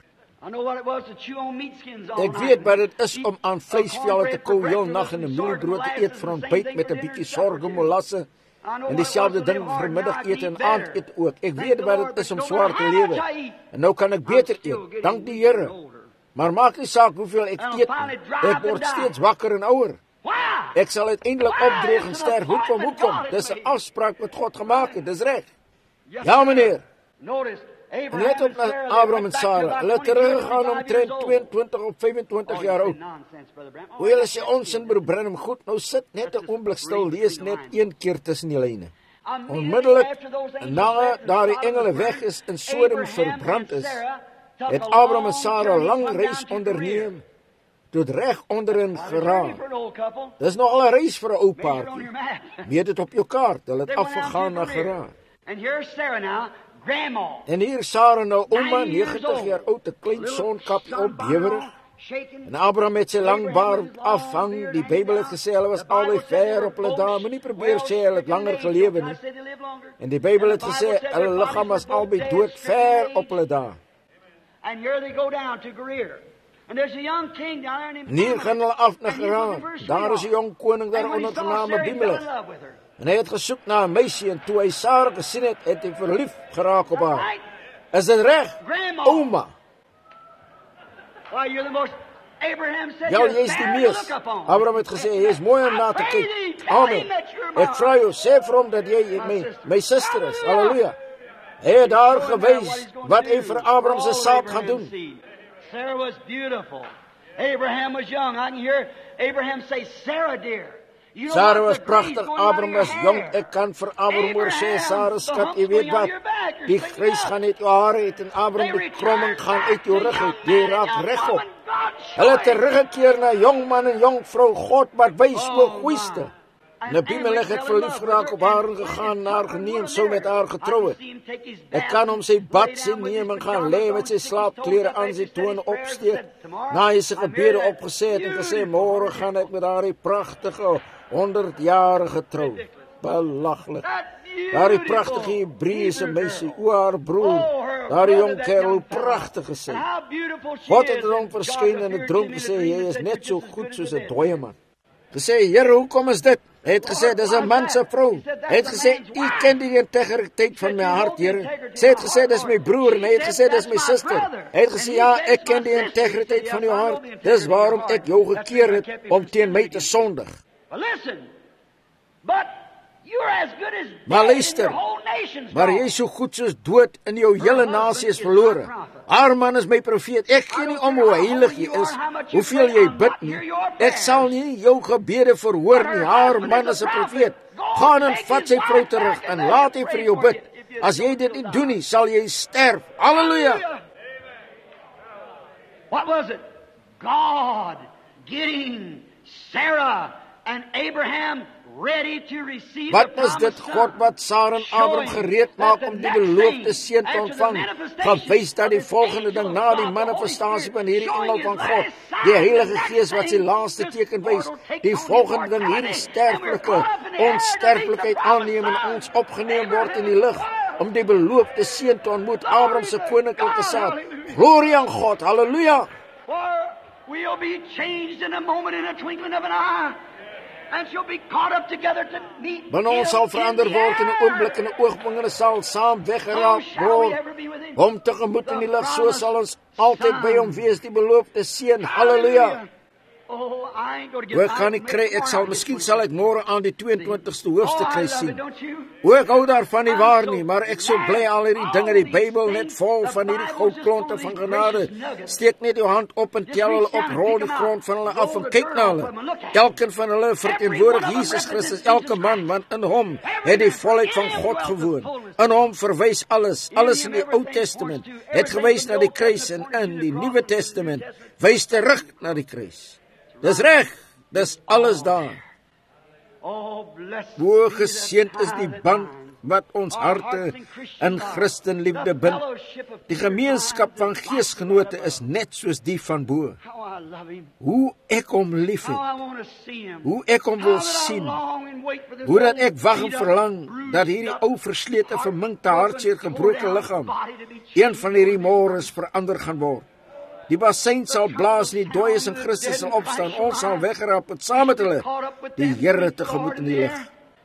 Ek weet wat dit is om aan vleisvelle te kou heel nag en 'n mieliebrood te eet vir ontbyt met 'n bietjie sorghum molasse en dieselfde ding vir middagete en aandete ook. Ek weet wat dit is om swaar te lewe. En nou kan ek beter eet, dank die Here. Maar maak nie saak hoeveel ek eet nie. Ek word steeds wakker en ouer. Ek sal uiteindelik opdroog en sterf. Hoekom, hoekom? Dis 'n afspraak wat God gemaak het, dis reg. Ja, meneer. En let op na Abraham en Sarah. Hulle het teruggegaan omtrent tweeëntwintig of vyfentwintig jaar oud. Hoe julle sê ons in broer Branham goed, nou sit net 'n oomblik stil, lees net een keer tussen die lyne. Onmiddellik na daardie engele weg is en Sodom verbrand is, het Abraham en Sarah lang reis onderneem tot reg onderin geraak. Dis nogal 'n reis vir 'n ou paartjie. Weet dit op jou kaart, hulle het afgegaan na geraak. En hier Sarah nou ouma, negentig jaar oud, 'n klein sonkapjie op, bewerig. En Abraham het sy lang baard afhang. Die Bybel het gesê hulle was albei ver op hulle dae. Moenie probeer sê hulle het langer gelewe nie. En die Bybel het gesê hulle liggaam was albei dood ver op hulle dae. En hier gaan hulle af na Geraak. Daar is 'n jong koning daaronder genaamd Abimelech. En hy het gesoek na 'n meisie en toe hy Sarah gesien het, het hy verlief geraak op haar. Is dit reg? Ouma. Ja, jy is die mees. Abraham het gesê, hy is mooi om na te kyk. Amen. Ek vra jou, sê vir hom dat jy my, my sister is. Halleluja. Hy het daar gewys wat hy vir Abraham se saak gaan doen. Sarah was beautiful. Abraham was young. I can hear Abraham say, Sarah dear. Sarah was pragtig, Abraham was jong. Ek kan vir Abraham hoor sê, Sarah skat, jy weet wat, die grys gaan uit jou hare uit en Abraham die kromming gaan uit jou rug uit. Jy raak regop. Hulle het teruggekeer na jong man en jong vrou, God wat wys o goeiste. Abimelech het verlief geraak op haar en gegaan na haar geneem, sou met haar getrou het. Ek kan hom sy bad sien neem en gaan lê met sy slaapklere aan, sy tone opsteek. Na hy sy gebede opgesê het en gesê, môre gaan ek met haar die pragtige honderdjarige trou. Belaglik. Daardie pragtige Hebreëse meisie, o haar broer, daardie jong kerel, hoe pragtig gesê. God het hom verskyn in 'n droom gesê, jy is net so goed soos 'n dooie man. Gesê, Here, hoekom is dit? Hy het gesê, dis 'n man se vrou. Hy het gesê, u ken die integriteit van my hart, Here. Hy het gesê, dis my broer, en hy het gesê, dis my suster. Hy het gesê, ja, ek ken die integriteit van jou hart. Dis waarom ek jou gekeer het om teen my te sondig. Maar luister, maar jy is so goed soos dood en jou hele nasie is verlore. Haar man is my profeet. Ek gee nie om hoe heilig jy is, hoeveel jy bid nie. Ek sal nie jou gebede verhoor nie. Haar man is 'n profeet. Gaan en vat sy vrou terug en laat hy vir jou bid. As jy dit nie doen nie, sal jy sterf. Halleluja. What was it? God getting Sarah and Abraham ready to receive. Wat is dit, God wat Sarah en Abraham gereed maak om die beloofde seun te ontvang? Gewys dat die volgende ding na die manifestasie van hierdie engel van God, die Heilige Gees wat sy laaste teken wys, die volgende ding hierdie sterflike onsterflikheid aanneem en ons opgeneem word in die lig om die beloofde seun te ontmoet, Abraham se koninklike saad. Glorie aan God. Halleluja. We'll be changed in a moment, in a twinkling of an eye. And she'll be caught up together to meet. Want ons sal verander word in 'n oomblik en 'n oogwink en sal saam weggeraak word. Hom tegemoet in die lig, so sal ons altyd by hom wees, die beloofde seun. Halleluja. Oh, I ain't going to get Hoe kan ek kry, ek sal, miskien sal ek môre aan die tweeëntwintigste hoofstuk kry sien. Hoe ek hou daarvan nie waar nie, maar ek so bly al hierdie dinge, die Bybel net vol van hierdie goudklonte van genade. Steek net jou hand op en tel hulle op, rol die grond van hulle af en kyk na hulle. Elkeen van hulle verteenwoordig Jesus Christus, elke man, want in hom het die volheid van God gewoon. In hom verwys alles, alles in die Ou Testament het gewys na die kruis en in die Nuwe Testament wys terug na die kruis. Dis reg, dis alles daar. Hoe geseënd is die band wat ons harte in Christenliefde bind. Die gemeenskap van geesgenote is net soos die van bo. Hoe ek hom lief het, hoe ek hom wil sien, hoe dat ek wag en verlang dat hierdie ou verslete, verminkte, hartseer, gebroke liggaam een van hierdie môres verander gaan word. Die bassein sal blaas en die dooies in Christus sal opstaan. Ons sal weggeraap het saam met hulle die Here tegemoet in die lig.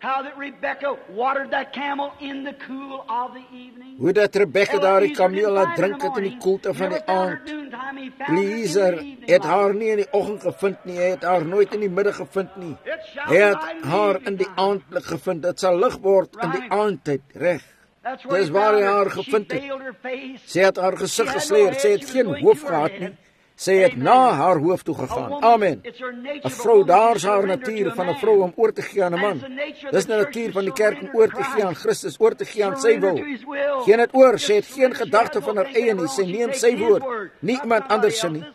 Hoe dat Rebekka daar die kameel laat drink het in die koelte van die aand. Eliezer het haar nie in die oggend gevind nie, hy het haar nooit in die middag gevind nie. Hy het haar in die aandlik gevind. Dit sal lig word in die aandtyd, reg. Dis waar hy haar gevind het. Sy het haar gesig gesleer, sy het geen hoof gehad nie. Sy het na haar hoof toe gegaan. Amen. 'n Vrou, daar is haar natuur van 'n vrou om oor te gee aan 'n man. Dis die natuur van die kerk om oor te gee aan Christus, oor te gee aan sy wil. Geen het oor, sy het geen gedagte van haar eie nie, sy neem sy woord, nie iemand anders se nie.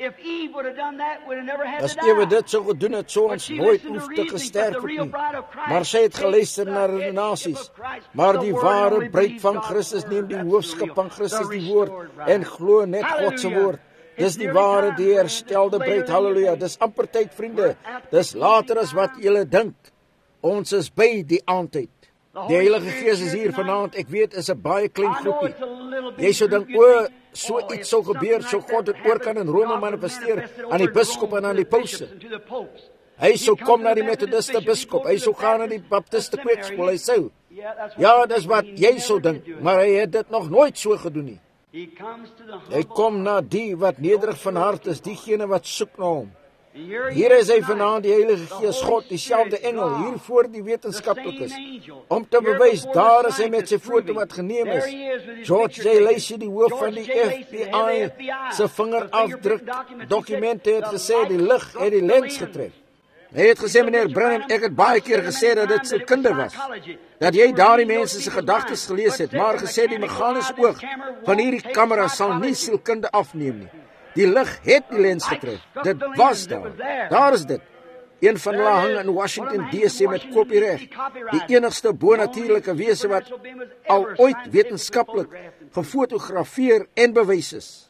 As Ewe dit so gedoen het, so ons nooit hoef te gesterf het nie. Maar sy het geluister na die nasies. Maar die ware bruid van Christus neem die hoofskap van Christus, die woord, en glo net God se woord. Dis die ware, die herstelde bruid, halleluja. Dis amper tyd, vriende. Dis later as wat julle dink. Ons is by die aandtyd. Die Heilige Gees is hier vanaand. Ek weet, is 'n baie klein groepie. Jy sou dink, o, so iets sou gebeur, so God het oor kan in Rome manifesteer aan die biskop en aan die pause. Hy sou kom na die Methodiste biskop, hy sou gaan na die Baptiste kweekskool, hy sou. Ja, dis wat jy sou dink, maar hy het dit nog nooit so gedoen nie. Hy kom na die wat nederig van hart is, diegene wat soek na hom. Hier is hy vanaand, die Heilige Gees, God, dieselfde engel, hier voor die wetenskaplikes, om te bewys, daar is hy met sy foto wat geneem is. George J. Lacey, die hoof van die F B I, sy vingerafdruk dokumente het gesê, die lig het die lens getref. Hy het gesê, meneer Branham, ek het baie keer gesê dat dit sielkunde was, dat jy daar die mense se gedagtes gelees het, maar gesê die meganiese oog van hierdie kamera sal nie sielkunde afneem nie. Die lig het die lens getref. Dit was daar. Daar is dit. Een van hulle hang in Washington D C met kopiereg. Die enigste bonatuurlike wese wat al ooit wetenskaplik gefotografeer en bewys is.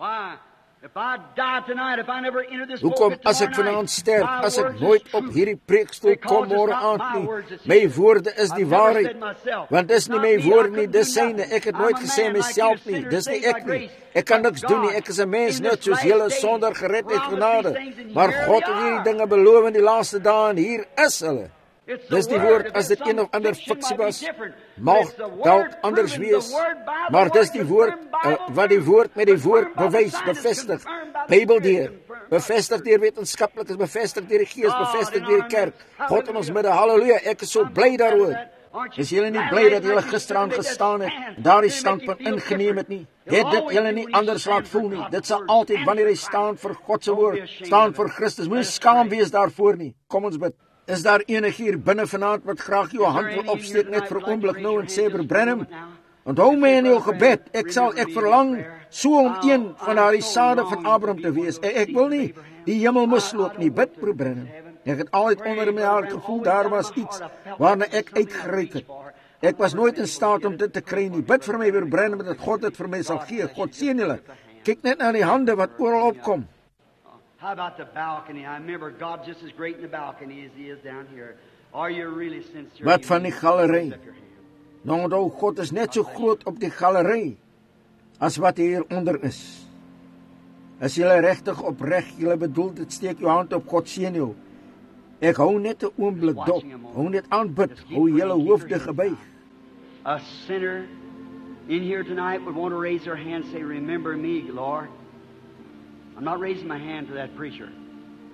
Hoekom as ek vanaand sterf, as ek nooit op hierdie preekstoel kom môre aand nie, my woorde is die waarheid, want dis nie my woord nie, dis syne, ek het nooit gesê myself nie, dis nie ek nie, ek kan niks doen nie, ek is 'n mens net soos julle sonder gered uit genade, maar God het hierdie dinge beloof in die laaste dae en hier is hulle. Dis die woord, as dit een of ander fiksie was, mag dalk anders wees, maar dis die woord, uh, wat die woord met die woord bewys, bevestig, Bybel deur, bevestig deur wetenskaplikes, bevestig deur die Gees, bevestig deur die kerk, God in ons midde, halleluja, ek is so bly daaroor. Is julle nie bly dat julle gisteraan gestaan het, en daar die standpunt ingeneem het nie? Het dit julle nie anders laat voel nie? Dit sal altyd, wanneer hy staan vir God se woord, staan vir Christus, moenie skaam wees daarvoor nie. Kom ons bid. Is daar enig hier binne vanaand wat graag jou hand wil opsteek net vir 'n oomblik nou en sê, Broer Branham, onthou my in jou gebed, ek sal, ek verlang so om een van daardie sade van Abraham te wees. Ek, ek wil nie die hemel misloop nie, bid Broer Branham. Ek het altyd onder in my hart gevoel, daar was iets waarna ek uitgereik het. Ek was nooit in staat om dit te kry nie. Bid vir my, Broer Branham, dat God dit vir my sal gee. God seën julle. Kyk net na die hande wat oral opkom. How about the balcony? I remember God just as great in the balcony as he is down here. Are you really sincere? Wat van die galery? Nou onthou, God is net so groot op die galery as wat hier onder is. As jy regtig opreg, jy bedoel dit, steek jou hand op, God seën jou. Ek hou net 'n oomblik dop. Hou net aanbid, hou julle hoofde gebuig. A sinner in here tonight would want to raise their hand and say, remember me, Lord. I'm not raising my hand to that preacher.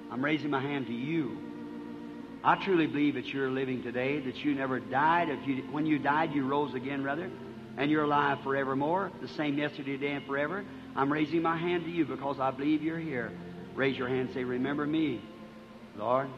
I'm raising my hand to you. I truly believe that you're living today, that you never died. If you, when you died, you rose again, rather, and you're alive forevermore, the same yesterday, today, and forever. I'm raising my hand to you because I believe you're here. Raise your hand and say, remember me, Lord.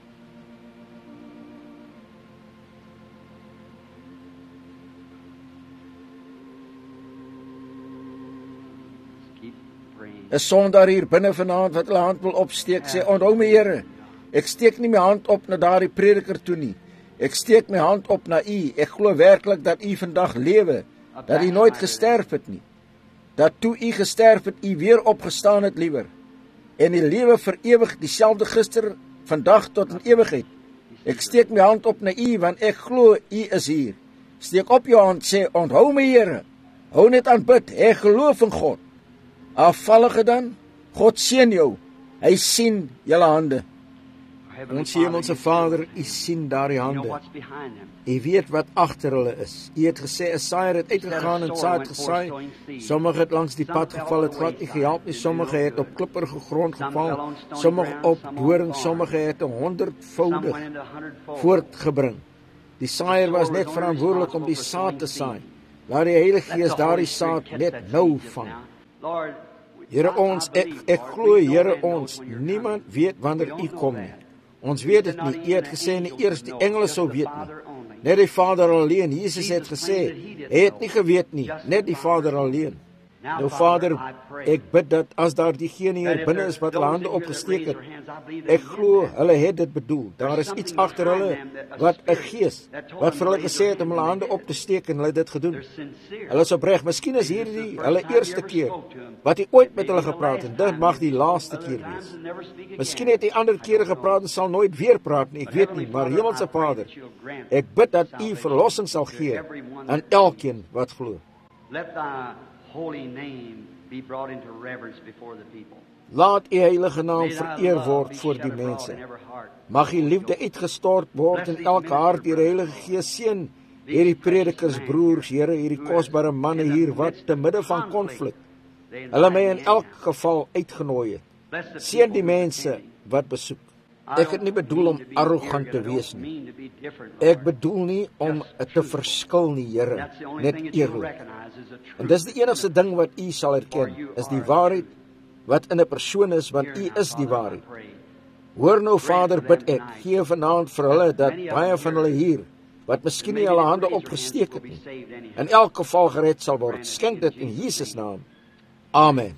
Keep praying. 'n Sondaar hier binne vanaand wat hulle hand wil opsteek, sê, onthou my Here, ek steek nie my hand op na daardie prediker toe nie. Ek steek my hand op na U. Ek glo werklik dat U vandag lewe, dat U nooit gesterf het nie. Dat toe U gesterf het, U weer opgestaan het, liewer. En U lewe vir ewig, dieselfde gister, vandag tot in ewigheid. Ek steek my hand op na U, want ek glo U is hier. Steek op jou hand, sê, onthou my Here. Hou net aan bid, ek geloof in God. Afvallige dan, God seën jou. Hy sien julle hande. Ons hemelse Vader, U sien daardie hande. U weet wat agter hulle is. U het gesê 'n saaiër het uitgegaan en saad gesaai. Sommige het langs die pad geval, het glad nie gehelp nie. Sommige het op klipperige grond geval, sommige op doring, sommige het 'n honderdvoudig voortgebring. Die saaiër was net verantwoordelik om die saad te saai. Laat die Heilige Gees daardie saad net nou vang. Here ons, ek, ek glo, Here ons, niemand weet wanneer U kom nie. Ons weet dit nie. U het gesê nie eers die engele sou weet nie. Net die Vader alleen. Jesus het gesê, hy het nie geweet nie, net die Vader alleen. Nou Vader, ek bid dat as daar diegene hier binne is wat hulle hande opgesteek het, ek glo hulle het dit bedoel. Daar is iets agter hulle, wat 'n gees, wat vir hulle gesê het om hulle hande op te steek en hulle het dit gedoen. Hulle is opreg. Miskien is hierdie hulle eerste keer wat hy ooit met hulle gepraat het. Dit mag die laaste keer wees. Miskien het hy ander kere gepraat en sal nooit weer praat nie, ek weet nie, maar Hemelse Vader, ek bid dat U verlossing sal gee aan elkeen wat glo. Holy name be brought into reverence before the people. Laat U heilige naam vereer word voor die mense. Mag U liefde uitgestort word in elke hart deur die Heilige Gees. Seën hierdie predikers, broers, Here, hierdie kosbare manne hier wat te midde van konflik hulle my in elk geval uitgenooi het. Seën die mense wat besoek. Ek het nie bedoel om arrogant te wees nie. Ek bedoel nie om te verskil nie, Here, net eerlik. En dis die enigste ding wat U sal erken, is die waarheid wat in 'n persoon is, want U is die waarheid. Hoor nou Vader, bid ek, gee vanaand vir hulle dat baie van hulle hier, wat miskien nie hulle hande opgesteek het nie, in elk geval gered sal word. Skenk dit in Jesus naam. Amen.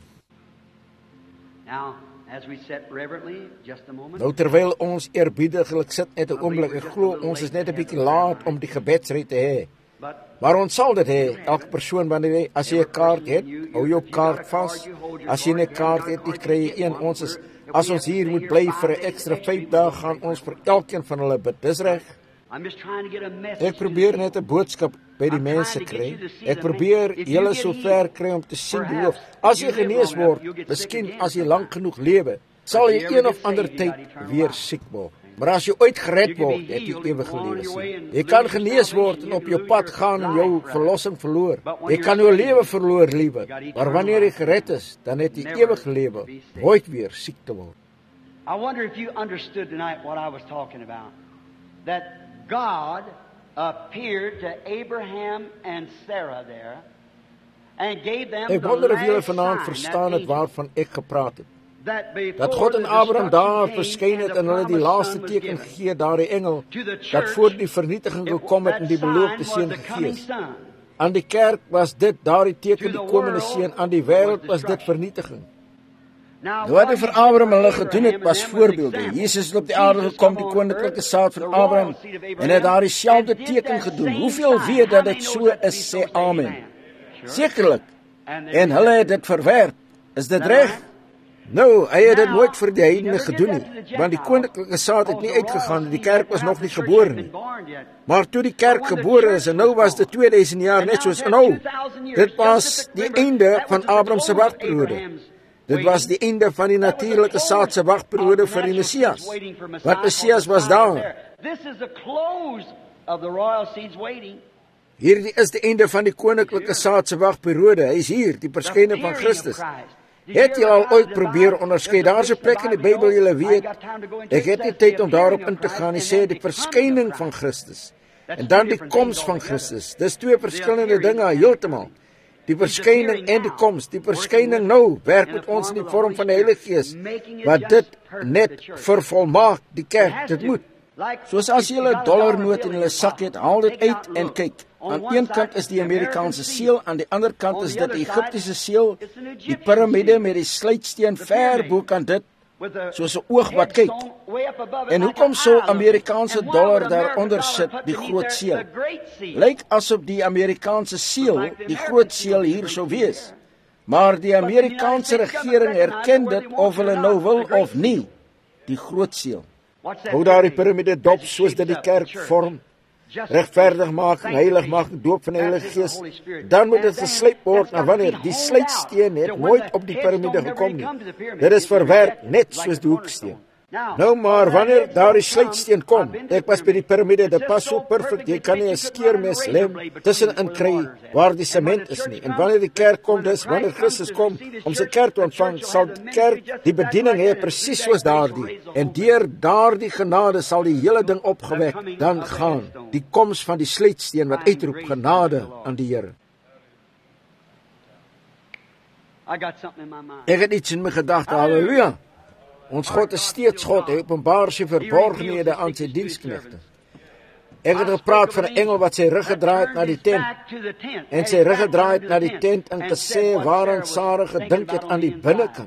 Nou terwyl ons eerbiediglik sit net 'n oomblik, ek glo ons is net 'n bietjie laat om die gebedsrit te hê. Maar ons sal dit hê, elke persoon wanneer jy, as jy 'n kaart het, hou jou kaart vas. As jy 'n kaart het, jy kry jy een. Ons is, as ons hier moet bly vir 'n ekstra vyf dae, gaan ons vir elkeen van hulle bid. Dis reg. Ek probeer net 'n boodskap by die mense kry. Ek probeer julle so ver kry om te sien die hoof. As jy genees word, miskien as jy lank genoeg lewe, sal jy een of ander tyd weer siek word. Maar as jy ooit gered word, het jy ewige lewe sien. Jy kan genees word en op jou pad gaan en jou verlossing verloor. Jy kan jou lewe verloor, liewe. Maar wanneer jy gered is, dan het jy ewige lewe, nooit weer siek te word. I wonder if you understood tonight what I was talking about. That God appeared to Abraham and Sarah there and gave them Ek the wonder of julle last vanaand sign, verstaan that het waarvan ek gepraat het. that Dat before God en the Abraham daar destruction verskyn came het and en the hulle die promised laaste son was teken given gegee, daardie engel, to the dat church. voor die vernietiging It- gekom het that en die beloofde sign seun was the coming gegee. son. Aan die kerk was dit daardie teken, To die the komende world seun. Aan die wêreld was dit destruction. vernietiging. Now, Wat hy what vir he did Abraham for hulle Abraham gedoen het, and was them was voorbeelde. example. Jesus het op die aarde Jesus gekom, come die on koninklike earth, saad van the royal Abraham, seed of en Abraham, het daardie selfde and did teken that gedoen. same Hoeveel sign. weet dat How many dit knows so that to is, be so? sê Say amen. amen. Sure. Sekerlik. And they En did hulle that. het dit verwerp. Is dit Now, reg? Nou, hy het dit now, nooit vir die he heidene never gedoen did nie, that to the want die Gentiles. koninklike saad het nie Because the uitgegaan, royal die seed kerk had was nog nie the church gebore had nie. been born yet. Maar toe die kerk But when the gebore church is, en nou was was dit born, tweeduisend jaar and net now soos that's nou. two thousand years, Dit just was at the- die remember, einde that van was the Abraham se close of wagperiode. Abraham's Dit was die einde van die That was the natuurlike close saad se wagperiode of the vir die natural seeds Messias. waiting for Messiah, Want Messias because was the sign was daar. there. This is the close of the royal seeds waiting. Hierdie is die einde van die koninklike saad se wagperiode. Hy is hier, die verskyning van appearing of Christus. Christ. Het jy al ooit probeer onderskei? Daar's 'n plek in die Bybel, julle weet, ek het nie tyd om daarop in te gaan, hy sê die verskyning van Christus, en dan die koms van Christus. Dis twee verskillende dinge, heeltemal. Die verskyning en die koms. Die verskyning nou werk met ons in die vorm van die Heilige Gees, wat dit net vervolmaak, die kerk, dit moet. Soos as jy 'n dollarnoot in julle sak het, haal dit uit en kyk. Aan een kant is die Amerikaanse seël, aan die ander kant is dit die Egiptiese seël, die piramide met die sluitsteen ver bo kan dit, soos 'n oog wat kyk. En hoekom sou Amerikaanse dollar daaronder sit, die groot seël? Lyk asof die Amerikaanse seël, die groot seël hier sou wees. Maar die Amerikaanse regering erken dit of hulle nou wil of nie, die groot seël. Hou daar die piramide dop soos dit die kerk vorm. Regverdig maak, heilig maak, doop van die Heilige Gees. Dan moet dit geslyp word na wanneer die sluitsteen het nooit op die piramide gekom nie. Dit is verwerp net soos die hoeksteen. Nou maar wanneer daar die sluitsteen kom, ek was by die piramide, dit pas so perfek, jy kan nie 'n skeermes lem tussenin kry waar die sement is nie. En wanneer die kerk kom, dis wanneer Christus kom om sy kerk te ontvang, sal die kerk die bediening hê presies soos daardie. En deur daardie genade sal die hele ding opgewek dan gaan. Die koms van die sluitsteen wat uitroep genade aan die Here. Ek het iets in my gedagte, halleluja. Ons God is steeds God, hy openbaar sy verborgenhede aan sy diensknegte. Ek het gepraat van 'n engel wat sy rug gedraai het na die tent, en sy rug gedraai het na die tent en gesê waaraan Sara gedink het aan die binnekant.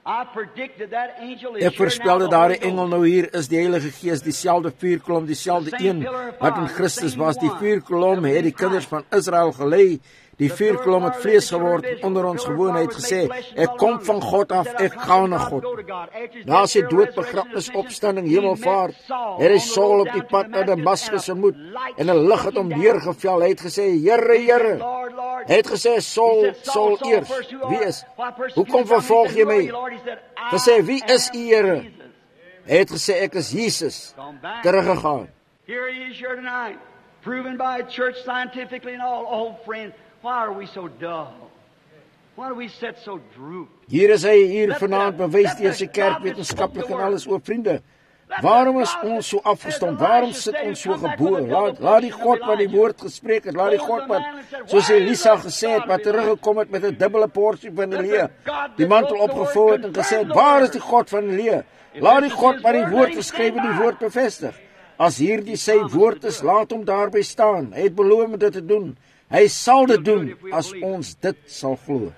Ek voorspelde daardie engel nou hier is die Heilige Gees, dieselfde vuurkolom, dieselfde een wat in Christus was. Die vuurkolom het die kinders van Israel gelei. Die vuurkolom het vlees geword en onder ons gewoon. Hy het gesê, ek kom van God af, ek gaan na God. Na sy dood, begrafnis, opstanding, hemelvaart, het hy Saul op die pad na Damaskus ontmoet en 'n lig het hom neergeval. Hy het gesê, Here, Here. Hy het gesê, Saul, Saul eers. Wie is? Hoekom vervolg jy my? Hy sê, wie is u, Here? Hy het gesê, ek is Jesus. Teruggegaan. Here he is here tonight, proven by church scientifically and all. Oh, friends, why are we so dull? Why do we sit so drooped? Hier is hy hier vanaand bewys deur sy kerk wetenskaplik en alles oor vriende. Waarom is ons so afgestomp? Waarom sit ons so geboor? Laat, laat die God wat die woord gespreek het, laat die God wat, soos Elisa gesê het, wat teruggekom het met 'n dubbele porsie van Elia, die mantel opgevou het en gesê het, waar is die God van Elia? Laat die God wat die woord geskryf het, die woord bevestig. As hierdie sy woord is, laat hom daarby staan. Hy het beloof om dit te doen. Hy sal dit doen as ons dit sal glo.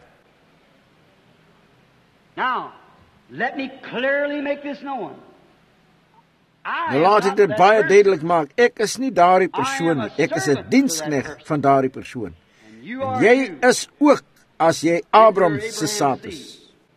Now, let me clearly make this known. Nou laat ek dit baie duidelik maak. Ek is nie daardie persoon nie. Ek is 'n diensknegt van daardie persoon. En jy is ook as jy Abraham se saad is.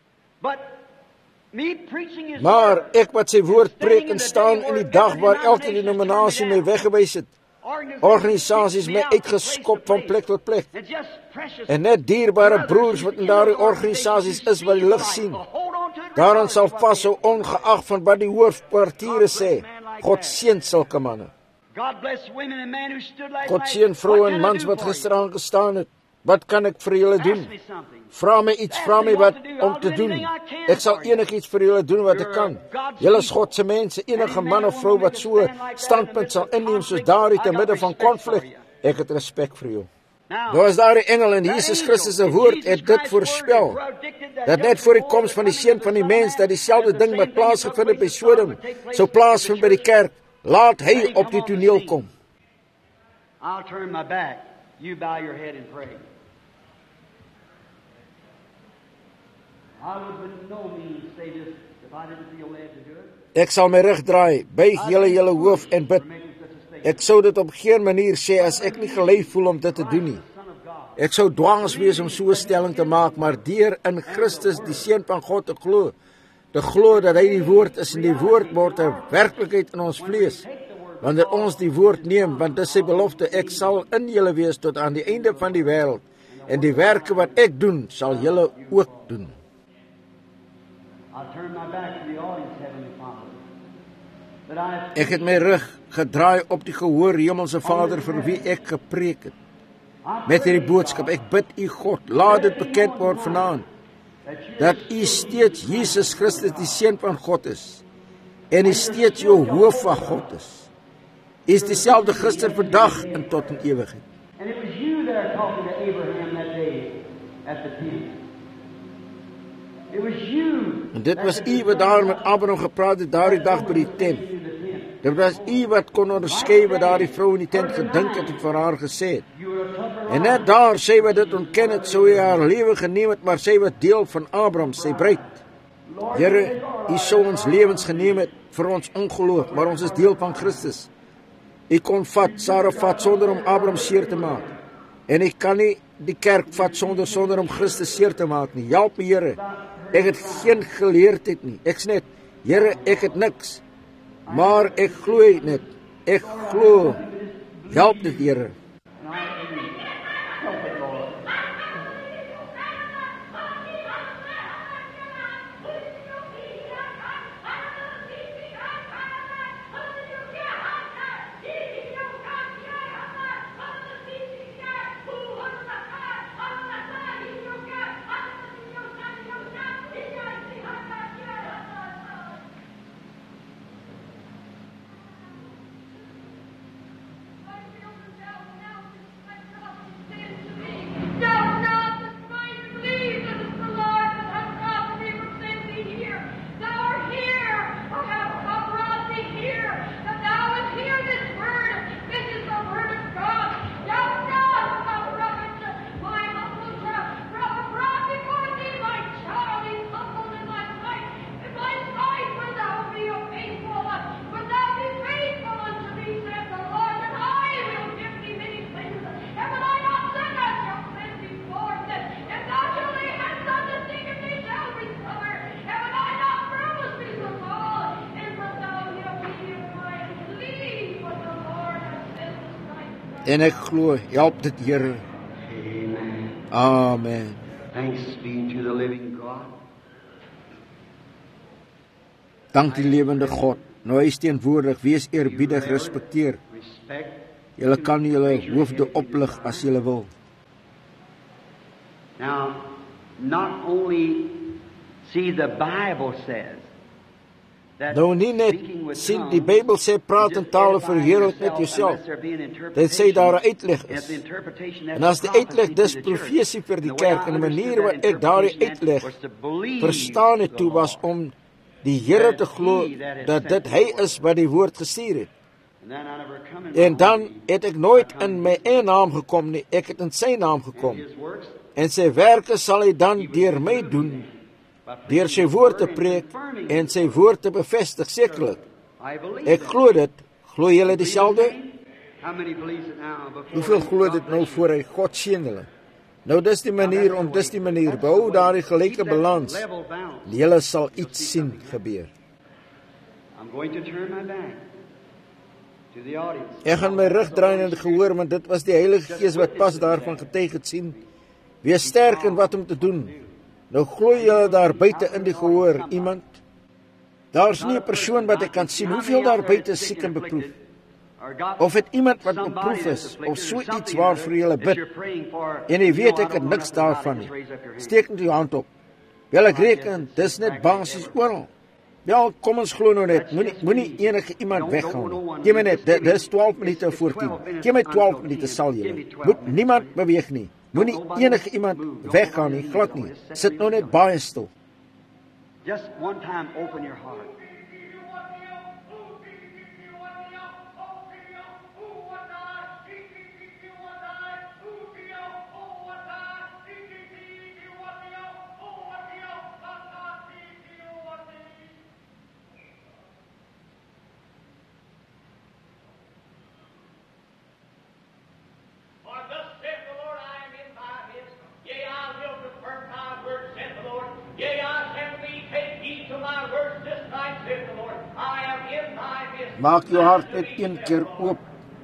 Maar ek wat sy woord preek en staan in die dag waar elke denominasie my weggewys het, organisasies my uitgeskop van plek tot plek, en net dierbare broers wat in daardie organisasies is wat die lig sien, daaraan sal vashou ongeag van wat die hoofkwartiere sê. God seën sulke manne. God seën vroue en mans wat gisteraan gestaan het. Wat kan ek vir julle doen? Vra my iets, vra my wat om te doen. Ek sal enigiets vir julle doen wat ek kan. Julle is God se mense, enige man of vrou wat so standpunt sal inneem soos daardie te midde van konflik. Ek het respek vir jou. Daar was daar 'n engel en Jesus Christus se woord het dit voorspel. Dat net voor die koms van die seun van die mens dat dieselfde ding wat plaasgevind het by Sodom sou plaasvind by die kerk. Laat hy op die toneel kom. I'll turn my back. You bow your head and pray. I would by no means say this if I didn't feel led to do it. Ek sal my rug draai, buig julle julle hoof en bid. Ek sou dit op geen manier sê as ek nie gelei voel om dit te doen nie. Ek sou dwaas wees om so 'n stelling te maak, maar deur in Christus die seun van God te glo, te glo dat hy die woord is en die woord word 'n werklikheid in ons vlees. Wanneer ons die woord neem, want dit is sy belofte, ek sal in julle wees tot aan die einde van die wêreld, en die werke wat ek doen, sal julle ook doen. Ek het my rug gedraai op die gehoor Hemelse Vader vir wie ek gepreek het. Met hierdie boodskap, ek bid u God, laat dit bekend word vanaand. dat U steeds Jesus Christus die Seun van God is en U steeds jou hoof van God is. U is dieselfde gister, vandag en tot in ewigheid. And it was you there talking to Abraham that day at the tent. It was you. En dit was U wat daar met Abraham gepraat het daardie dag by die tent. Dit was U wat kon onderskei wat daardie vrou in die tent gedink het en vir haar gesê het. En net daar, sy wat dit ontken het, sou hy haar lewe geneem het, maar sy wat deel van Abraham, sy bruid. Here, U sou ons lewens geneem het vir ons ongeloof, maar ons is deel van Christus. U kon vat, Sarah vat sonder om Abraham seer te maak. En ek kan nie die kerk vat sonder sonder om Christus seer te maak nie. Help my, Here. Ek het geen geleerdheid nie. Ek's net, Here, ek het niks. Maar ek glo net. Ek glo. Help dit, Here. En ek glo, help dit, Here. Amen. Amen. Thanks be to the living God. Dank die lewende God. Nou hy is teenwoordig, wees eerbiedig, respekteer. Respect. Julle kan julle hoofde oplig as julle wil. Now, not only see the Bible says that Nou nie net speaking with sien, tongues, die Bybel sê, praat in just tale edifying verheerlik met yourself jouself. unless there be an Dit sê daar 'n uitleg interpretation. is. If the interpretation En as die that's uitleg prophecy dis to the church, profesie vir die the way I kerk, en die manier understood wat that ek daardie interpretation uitleg was to believe verstaan het toe, the was Lord. om die Here te glo dat dit hy is wat die woord gestuur het. And then I never come in En my dan own het ek nooit in my eie naam gekom nie, ek het in sy naam gekom. His works, En sy werke sal hy dan deur my doen, deur sy woord te preek en sy woord te bevestig, sekerlik. I believe Ek that. glo dit. Glo julle dieselfde? How many believes it now before Hoeveel glo dit nou voor hy? God seën hulle. Nou dis die manier om dis die manier behou daardie gelyke balans. level balance. Julle sal iets sien gebeur. I'm going to turn my back to the audience. Ek gaan my rug draai en gehoor, want dit was die Heilige Gees wat pas daarvan getuig het sien. Wees sterk in wat om te doen. Nou glo julle daar buite in die gehoor iemand? Daar's nie 'n persoon wat ek kan sien hoeveel daar buite is siek en beproef. Of het iemand wat beproef is, of so iets waarvoor jy bid, en jy weet ek het niks daarvan nie. Steek net jou hand op. Wel, ek reken, dis net basies oral. Wel, kom ons glo nou net, moenie moenie enige iemand weggaan nie. Gee my net, dit is twaalf minute voor tien. Gee my twaalf minute sal julle. Moet niemand beweeg nie. Moenie enige iemand weggaan nie, glad nie. Sit nou net baie stil. Just one time open your heart. Maak jou hart net een keer oop.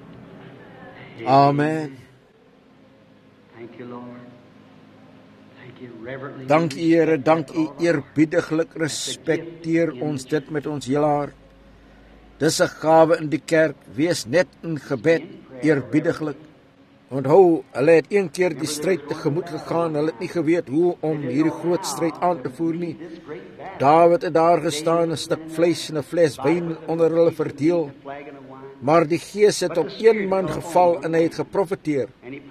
Amen. Thank you, Lord. Thank you reverently. Dank U, Here, dank U eerbiediglik, respekteer ons dit met ons hele hart. Dis 'n gawe in die kerk, wees net in gebed, eerbiediglik. Onthou, hulle het een keer die stryd tegemoet gegaan, hulle het nie geweet hoe om hierdie groot stryd aan te voer nie. Dawid het daar gestaan, 'n stuk vleis en 'n fles wyn onder hulle verdeel, maar die Gees het op een man geval en hy het geprofeteer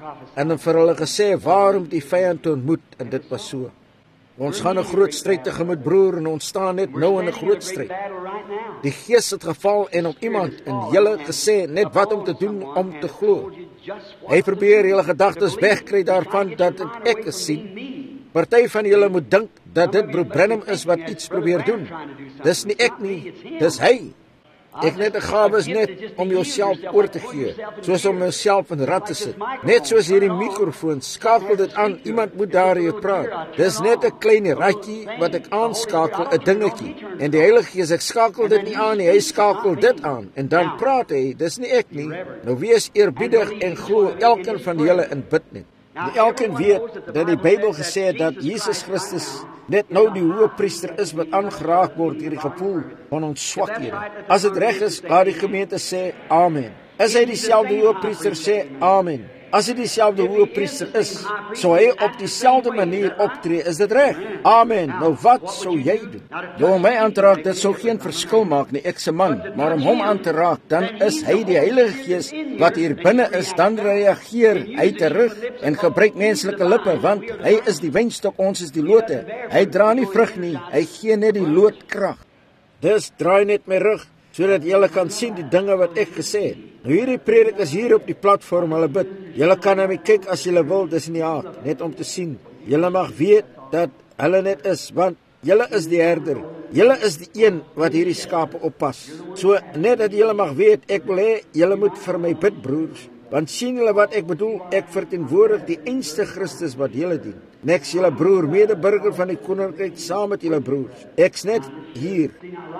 en vir hulle gesê waarom die vyand te ontmoet, en dit was so. Ons gaan 'n groot stryd tegemoet, broer, en ons staan net nou in 'n groot stryd. Die Gees het geval en op iemand en julle gesê net wat om te doen om te glo. Hy probeer julle gedagtes wegkry daarvan dat dit ek is sien. Party van julle moet dink dat dit broer Branham is wat iets probeer doen. Dis nie ek nie, dis hy. Ek net 'n gawe is net om jouself oor te gee, soos om jouself in rad te sit. Net soos hierdie mikrofoon, skakel dit aan, iemand moet daar hier praat. Dis net 'n klein ratjie wat ek aanskakel, 'n dingetjie. En die Heilige Gees, ek skakel dit nie aan nie, hy skakel dit aan. En dan praat hy, dis nie ek nie. Nou wees eerbiedig en glo elkeen van julle in bid net. Die elkeen weet dat die Bybel gesê het dat Jesus Christus net nou die hoëpriester is wat aangeraak word deur die gevoel van ons swakhede. As dit reg is, laat die gemeente sê amen. Is hy dieselfde hoëpriester, sê amen. As hy dieselfde hoëpriester is, sou hy op dieselfde manier optree, is dit reg? Amen. Nou wat sou jy doen? Nou om my aan te raak, dit sou geen verskil maak nie, ek's 'n man, maar om hom aan te raak, dan is hy die Heilige Gees wat hier binne is, dan reageer hy terug en gebruik menslike lippe, want hy is die wynstok, ons is die lote. Hy dra nie vrug nie, hy gee net die loot krag. Dis draai net my rug, sodat julle kan sien die dinge wat ek gesê het. Nou hierdie predik is hier op die platform, hulle bid. Julle kan na my kyk as julle wil, dis in die hart, net om te sien. Julle mag weet dat hulle net is, want julle is die herder. Julle is die een wat hierdie skape oppas. So net dat julle mag weet, ek wil hê julle moet vir my bid, broers. Want sien julle wat ek bedoel? Ek verteenwoordig die einste Christus wat julle dien. En ek's julle broer, medeburger van die koninkryk saam met julle broers. Ek's net hier.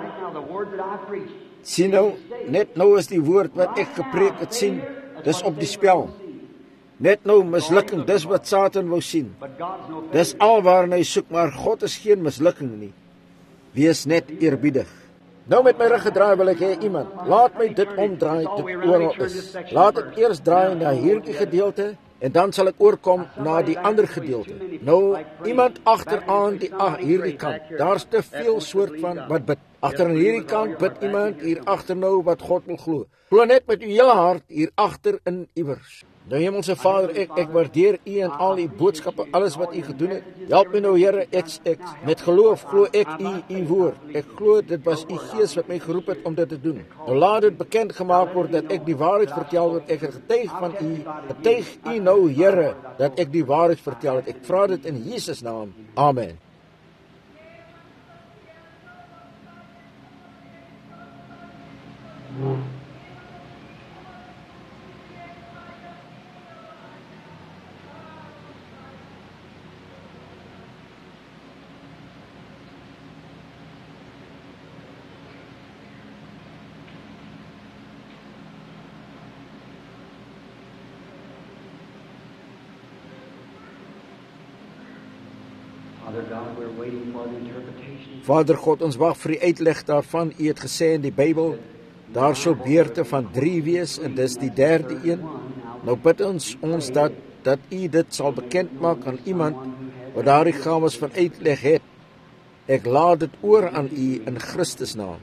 Sien nou, net nou is die woord wat ek gepreek het sien, dis op die spel. Net nou mislukking, dis wat Satan wou sien. Dis alwaar hy soek, maar God is geen mislukking nie. Wees net eerbiedig. Nou met my rug gedraai wil ek hê iemand, laat my dit omdraai tot oral is. Laat ek eers draai na hierdie gedeelte, en dan sal ek oorkom na die ander gedeelte. Nou, iemand agteraan die ag hierdie kant, daar's te veel soort van wat bid. Agter aan hierdie kant bid iemand, hier agter nou wat God wil glo. Glo net met u hele hart hier agter in iewers. Nou Hemelse Vader, ek, ek waardeer u en al u boodskappe, alles wat u gedoen het. Help my nou Here, ek, ek, met geloof glo ek u, u woord. Ek glo dit was u Gees wat my geroep het om dit te doen. Nou laat dit bekend gemaak word dat ek die waarheid vertel wat ek getuig van u. Getuig u nou Here, dat ek die waarheid vertel het. Ek vra dit in Jesus naam. Amen. Vader God, ons wag vir die uitleg daarvan. U het gesê in die Bybel, daar sou beurte van drie wees, en dis die derde een. Nou bid ons ons dat, dat u dit sal bekend maak aan iemand, wat daardie gawes van uitleg het. Ek laat dit oor aan u in Christus naam.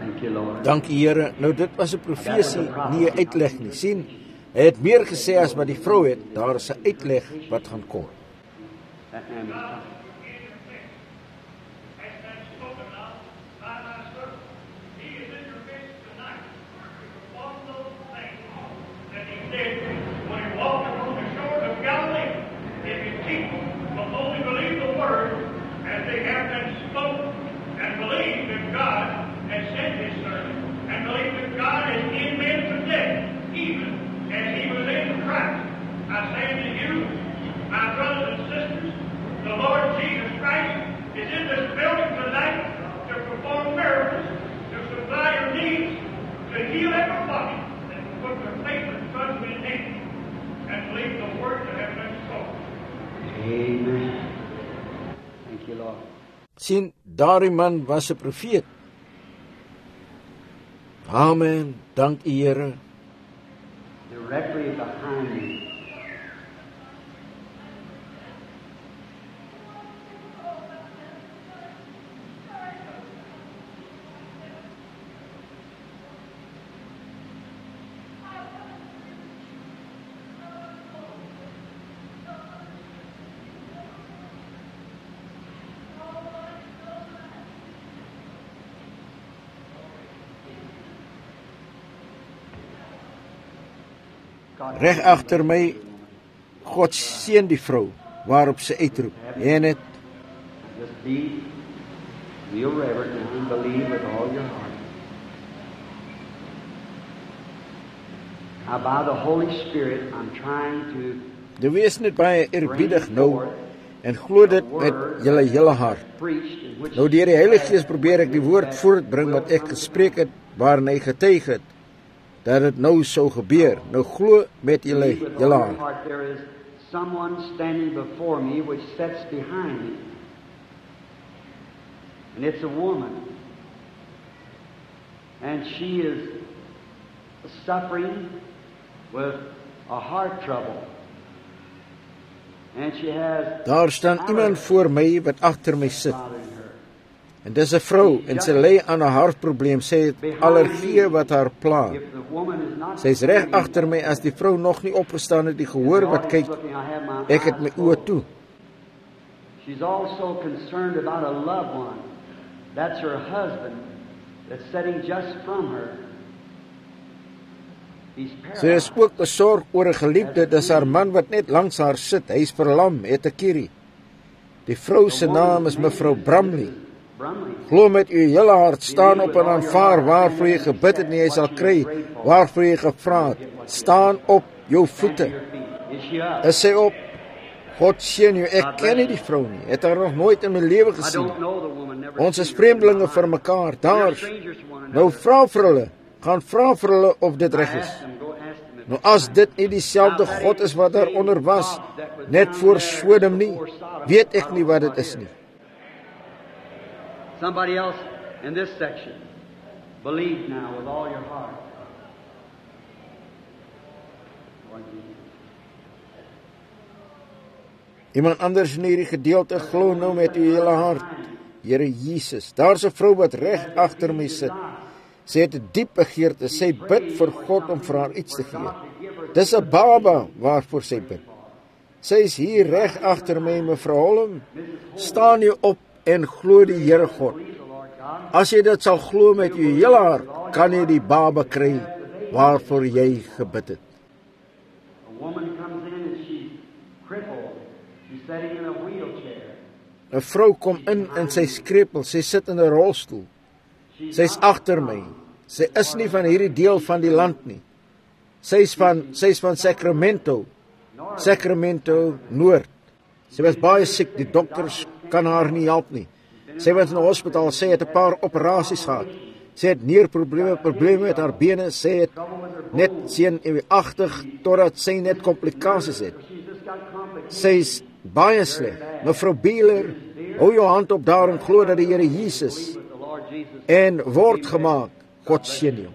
Thank you, Lord. Dankie Here. Nou dit was 'n profesie, nie 'n uitleg nie. sien, hy het meer gesê as wat die vrou het. Daar is 'n uitleg wat gaan kom. That man was talking. Sien, daardie man was 'n profeet. Amen, dank U Here. Directly behind me. Reg agter my, God seën die vrou, waarop sy uitroep. En het Just be real reverent and believe with all your heart. Now by the Holy Spirit, I'm trying to jy wees net baie eerbiedig nou, en glo dit met julle hele hart. Nou deur die Heilige Gees probeer ek die woord voortbring wat ek gespreek het, waarin hy getuig het, dat het nou sou gebeur. Nou glo met julle julle hart. There is someone standing before me which sits behind me. And it's a woman. And she is suffering with a heart trouble. And she has Daar staan iemand voor my wat agter my sit. En dis 'n vrou en sy ly aan 'n hartprobleem. Sy het allergie wat haar pla. Sy is reg agter my as die vrou nog nie opgestaan het, die gehoor wat kyk. Ek het my oë toe. She's also concerned about a loved one. That's her husband that's sitting just from her. He's Sy is ook besorg oor 'n geliefde, dis haar man wat net langs haar sit. Hy's verlam, het 'n kierie. Die vrou se naam is mevrou Bramley. Glo met u hele hart, staan op en aanvaar waarvoor jy gebid het en jy sal kry, waarvoor jy gevra het. Staan op jou voete. Is sy op? God seën jou. Ek ken nie die vrou nie. Het haar nog nooit in my lewe gesien. Ons is vreemdelinge vir mekaar. Daar. Nou vra vir hulle. Gaan vra vir hulle of dit reg is. Nou as dit nie dieselfde God is wat daaronder was, net voor Sodom nie, weet ek nie wat dit is nie. Somebody else in this section, believe now with all your heart. Iemand anders in hierdie gedeelte glo nou met u hele hart. Here Jesus, daar's 'n vrou wat reg agter my sit. Sy het 'n diep begeerte, sy bid vir God om vir haar iets te gee. Dis 'n baba waarvoor sy bid. Sy is hier reg agter my, mevrou Holm. Staan jy op en glo die Here God. As jy dit sal glo met jou hele hart, kan jy die baba kry waarvoor jy gebid het. A woman comes in and she's crippled. She's sitting in a wheelchair. 'n Vrou kom in en sy skrepel, sy sit in 'n rolstoel. Sy's agter my. Sy is nie van hierdie deel van die land nie. Sy's van sy's van Sacramento. Sacramento Noord. Sy was baie siek, die dokters kan haar nie help nie. Sy was in 'n hospitaal, sy het 'n paar operasies gehad. Sy het nierprobleme, probleme met haar bene, sy het net senuweeagtig totdat sy net komplikasies het. Sy's baie sleg. Mevrou Beeler, hou jou hand op daar en glo dat die Here Jesus en word gemaak. God seën jou.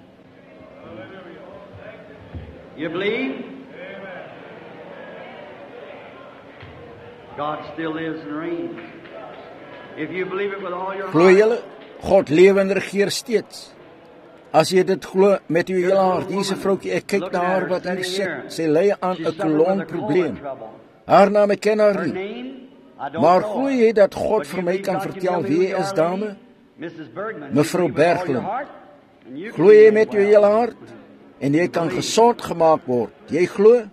You believe? God still lives and reigns. If you believe it with all your Glo heart. julle, God lewe en regeer steeds. As jy dit glo met jou hele hart, hier's 'n vroutjie, ek kyk na haar wat hier sit. Sy ly aan 'n kolonprobleem. Haar naam ek ken haar nie. Maar glo jy dat God vir my kan vertel wie hy is, dame? Mevrou Berglund. Glo jy met jou hele hart? En jy kan gesond gemaak word. Jy glo?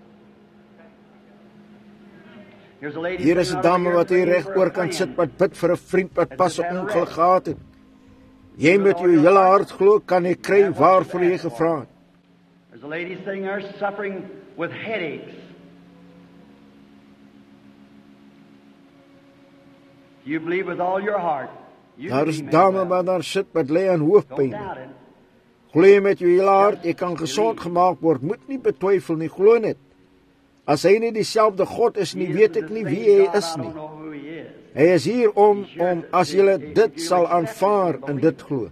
Hier is 'n dame wat hier reg oor kan sit wat bid vir 'n vriend wat pas 'n ongeluk gehad het. Jy met jou hele hart glo, kan jy kry waarvoor jy gevra het. There's a lady sitting there suffering with headaches. You believe with all your heart. Daar is 'n dame wat daar sit wat ly aan hoofpyn. Glo jy met jou hele hart, jy kan gesond gemaak word. Moet nie betwyfel nie, glo net. As hy nie dieselfde God is nie, weet ek nie wie hy is nie. Hy is hier om, om as jy dit sal aanvaar en dit glo.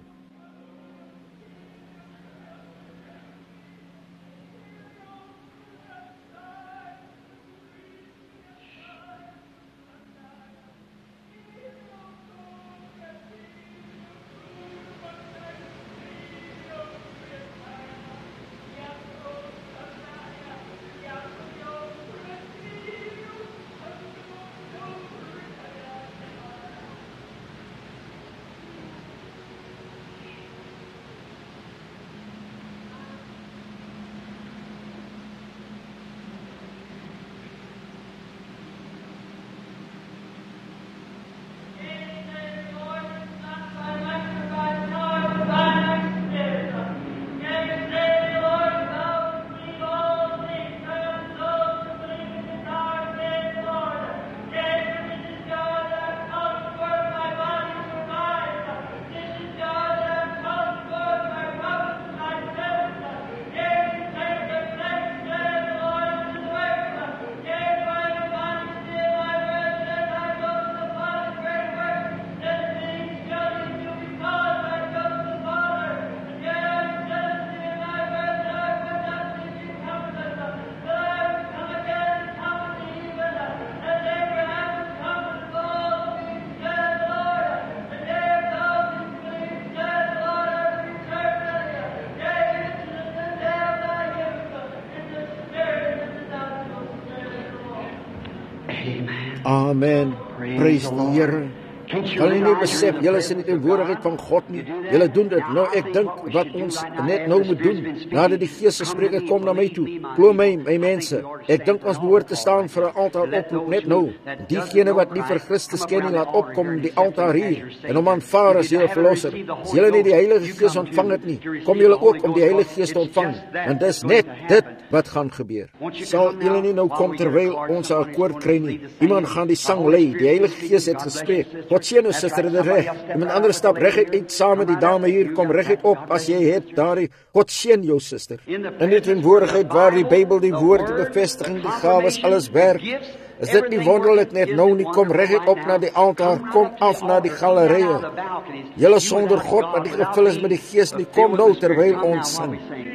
Amen. Prys die Here. Kan jy nie besef, julle is in die teenwoordigheid van God nie. Julle doen dit. Nou ek dink wat ons net nou moet doen, nadat die Gees gespreek het, kom na my toe. Glo my, my mense. Ek dink ons behoort te staan vir 'n altaar oproep net nou. Diegene wat nie vir Christus ken nie, laat opkom om die altaar hier en hom aanvaar as julle verlosser. As julle nie die Heilige Gees ontvang het nie, kom julle ook om die Heilige Gees te ontvang. En dis net dit wat gaan gebeur. Sal julle nie nou kom terwyl ons 'n akkoord kry nie. Iemand gaan die sang lei. Die Heilige Gees het gespreek. God sien ons suster in die reg. Iemand ander stap reguit uit saam met die dame hier. Kom reguit op as jy het daardie. God sien jou suster. In die teenwoordigheid waar die Bybel die woorde bevestiging, die gawes alles werk. Is dit nie wonderlik net nou nie? Kom reguit op na die altaar. Kom af na die galerie. Julle sonder God wat nie gevul is met die Gees nie, kom nou terwyl ons sing.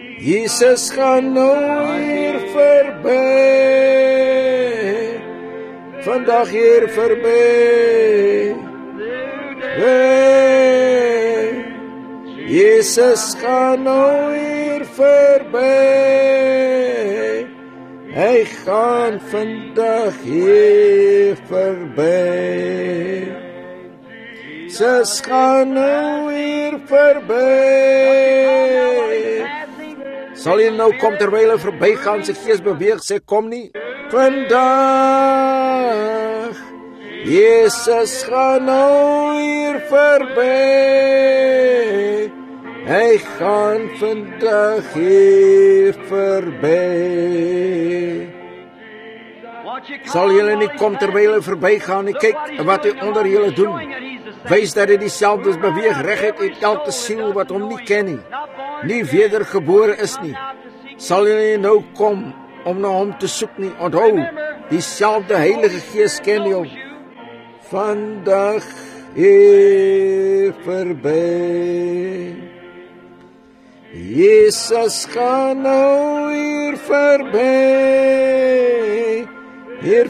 Jesus gaan nou hier verby. Vandag hier verby. Hey, Jesus gaan nou hier verby. Hy gaan vandag hier verby. Jesus gaan nou hier verby. Sal jy nou kom terwyl hy verbygaan, sy Gees beweeg, sê kom nie. Vandag Jesus gaan nou hier verby. Hy gaan vandag hier verby. Sal julle nie kom terwyl hy verbygaan nie, kyk wat hy onder julle doen. Wys dat hy dieselfde is, beweeg reguit uit elke siel wat hom nie ken nie, nie wedergebore is nie. Sal julle nou kom om na hom te soek nie, onthou, dieselfde Heilige Gees ken jou. Vandag hier verby. Jesus gaan nou hier verby. Hier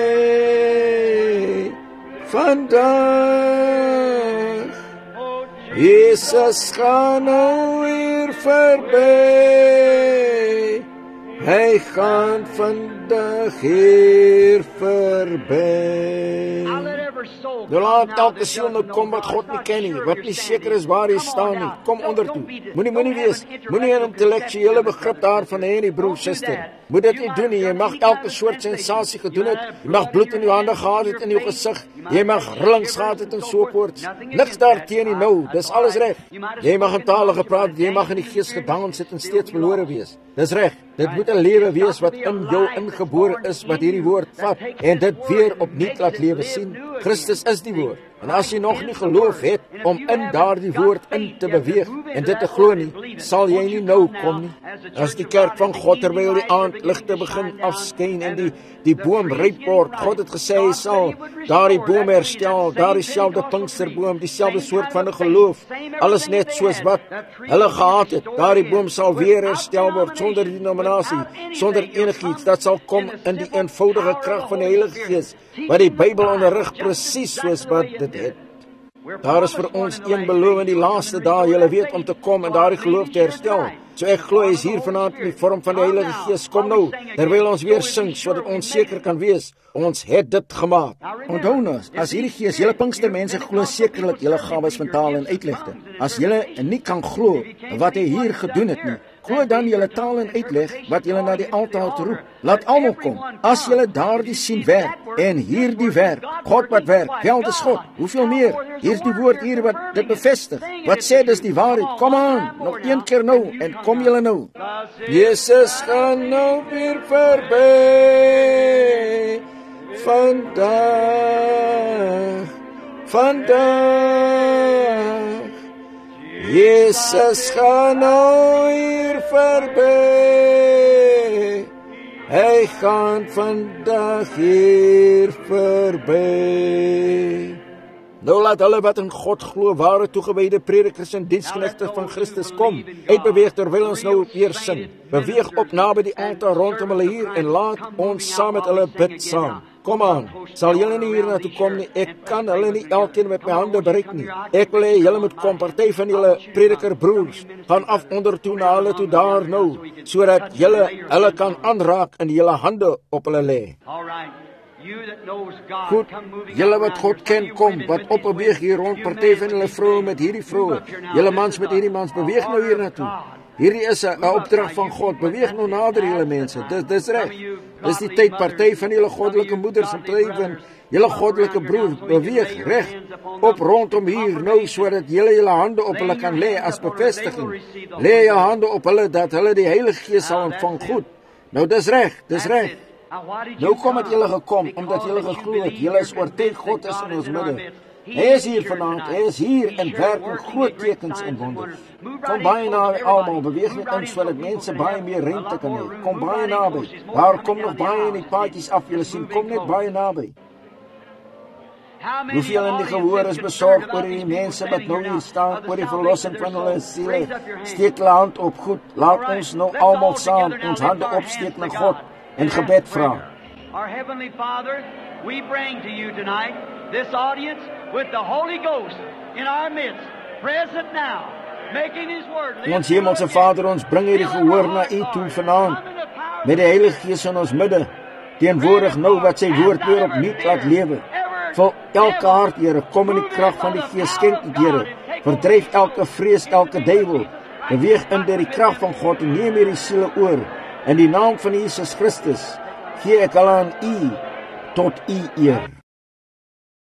verby. Vandag Jesus gaan nou weer verby. Hy gaan vandag hier verby. Nou laat elke siel nou kom wat God nie ken nie, wat nie seker is waar hy staan nie. Kom onder toe. Moenie moenie wees, moenie 'n intellektuele begrip daarvan hê nie, broer, suster. Moet dit nie doen nie. Jy mag elke soort sensasie gedoen het. Jy mag bloed in jou hande gehad het in jou gesig. Jy mag rillings gehad het en so voort. Niks daarteen nie nou. Dis alles reg. Jy mag in tale gepraat, jy mag in die gees gedans het en steeds verlore wees. Dis reg. Dit moet 'n lewe wees wat in jou ingebore is, wat hierdie woord vat en dit weer opnuut laat lewe sien. Christus is die woord. En as jy nog nie geloof het om in daardie woord in te beweeg en dit te glo nie, sal jy nie nou kom nie. As die kerk van God terwyl die aandligte begin afskyn en die die boom ryp word, God het gesê hy sal daardie boom herstel, daardie selfde Pinksterboom, dieselfde soort van 'n geloof, alles net soos wat hulle gehad het. Daardie boom sal weer herstel word sonder denominasie, sonder enigiets. Dat sal kom in die eenvoudige krag van die Heilige Gees, wat die Bybel onderrig presies soos wat dit het. Daar is vir ons een beloof in die laaste dae, julle weet, om te kom en daardie geloof te herstel. So ek glo hy is hier vanaand in die vorm van die Heilige Gees. Kom nou, terwyl ons weer sing, sodat ons seker kan wees, ons het dit gemaak. Onthou nou, as hierdie Gees, julle Pinkstermense glo sekerlik julle gawes van taal en uitlegte. As julle nie kan glo wat hy hier gedoen het nie, glo dan julle taal en uitleg wat julle na die altaar te roep. Laat almal kom. As julle daardie sien werk en hierdie werk, God wat werk, wel dis God. Hoeveel meer? Hier is die woord hier wat dit bevestig. Wat sê dis die waarheid? Kom aan, nog een keer nou en kom julle nou. Jesus gaan nou weer verby. Vandag, vandag. Jesus gaan nou hier verby. Hy gaan vandag hier verby. Nou laat hulle wat in God glo, ware toegewyde predikers en diensknegte van Christus kom, uitbeweeg terwyl ons nou weer sing. Beweeg op naby die altaar rondom hulle hier en laat ons saam met hulle bid saam. Kom aan, sal julle nie hier na toe kom nie, ek kan hulle nie elkeen met my hande bereik nie. Ek wil hê julle moet kom, party van julle prediker broers, gaan af onder toe na hulle toe daar nou, sodat julle hulle kan aanraak en julle hande op hulle lê. Goed, julle wat God ken, kom, wat opbeweeg hier rond, party van julle vroue met hierdie vroue, julle mans met hierdie mans, beweeg nou hier na toe. Hierdie is 'n opdrag van God. Beweeg nou nader julle mense. Dis dis reg. Dis die tyd, party van julle goddelike moeders en plewen, julle goddelike broer, beweeg reg op rondom hier nou sodat julle julle hande op hulle kan lê as bevestiging. Lê jou hande op hulle dat hulle die Heilige Gees sal ontvang. Goed. Nou dis reg, dis reg. Nou kom het julle gekom omdat julle geglo het. Julle is oortuig God is in ons midde. Hy is hier vanaand, hy is hier en werk met groot tekens en wonders. Kom baie naby almal, beweeg net in sodat mense baie meer ruimte kan hê. Kom baie naby. Daar kom nog baie in die paadjies af, julle sien, kom net baie naby. Hoeveel in die gehoor is besorg oor die mense wat nou hier staan, oor die verlossing van hulle siele. Steek hulle hand op, goed. Laat ons nou almal saam ons hande opsteek na God en gebed vra. Our Heavenly Father, we bring to you tonight this audience with the Holy Ghost in our midst, present now, making His word. Ons Hemelse Vader, ons bring hierdie gehoor na U toe vanaand, met die Heilige Gees in ons midde, teenwoordig nou wat sy woord weer opnuut laat lewe. Vul elke hart, Here, kom in die krag van die Gees, skenk dit, Here. Verdryf elke vrees, elke duiwel. Beweeg in deur die krag van God en neem hierdie siele oor. In die naam van Jesus Christus gee ek hulle aan U tot U eer.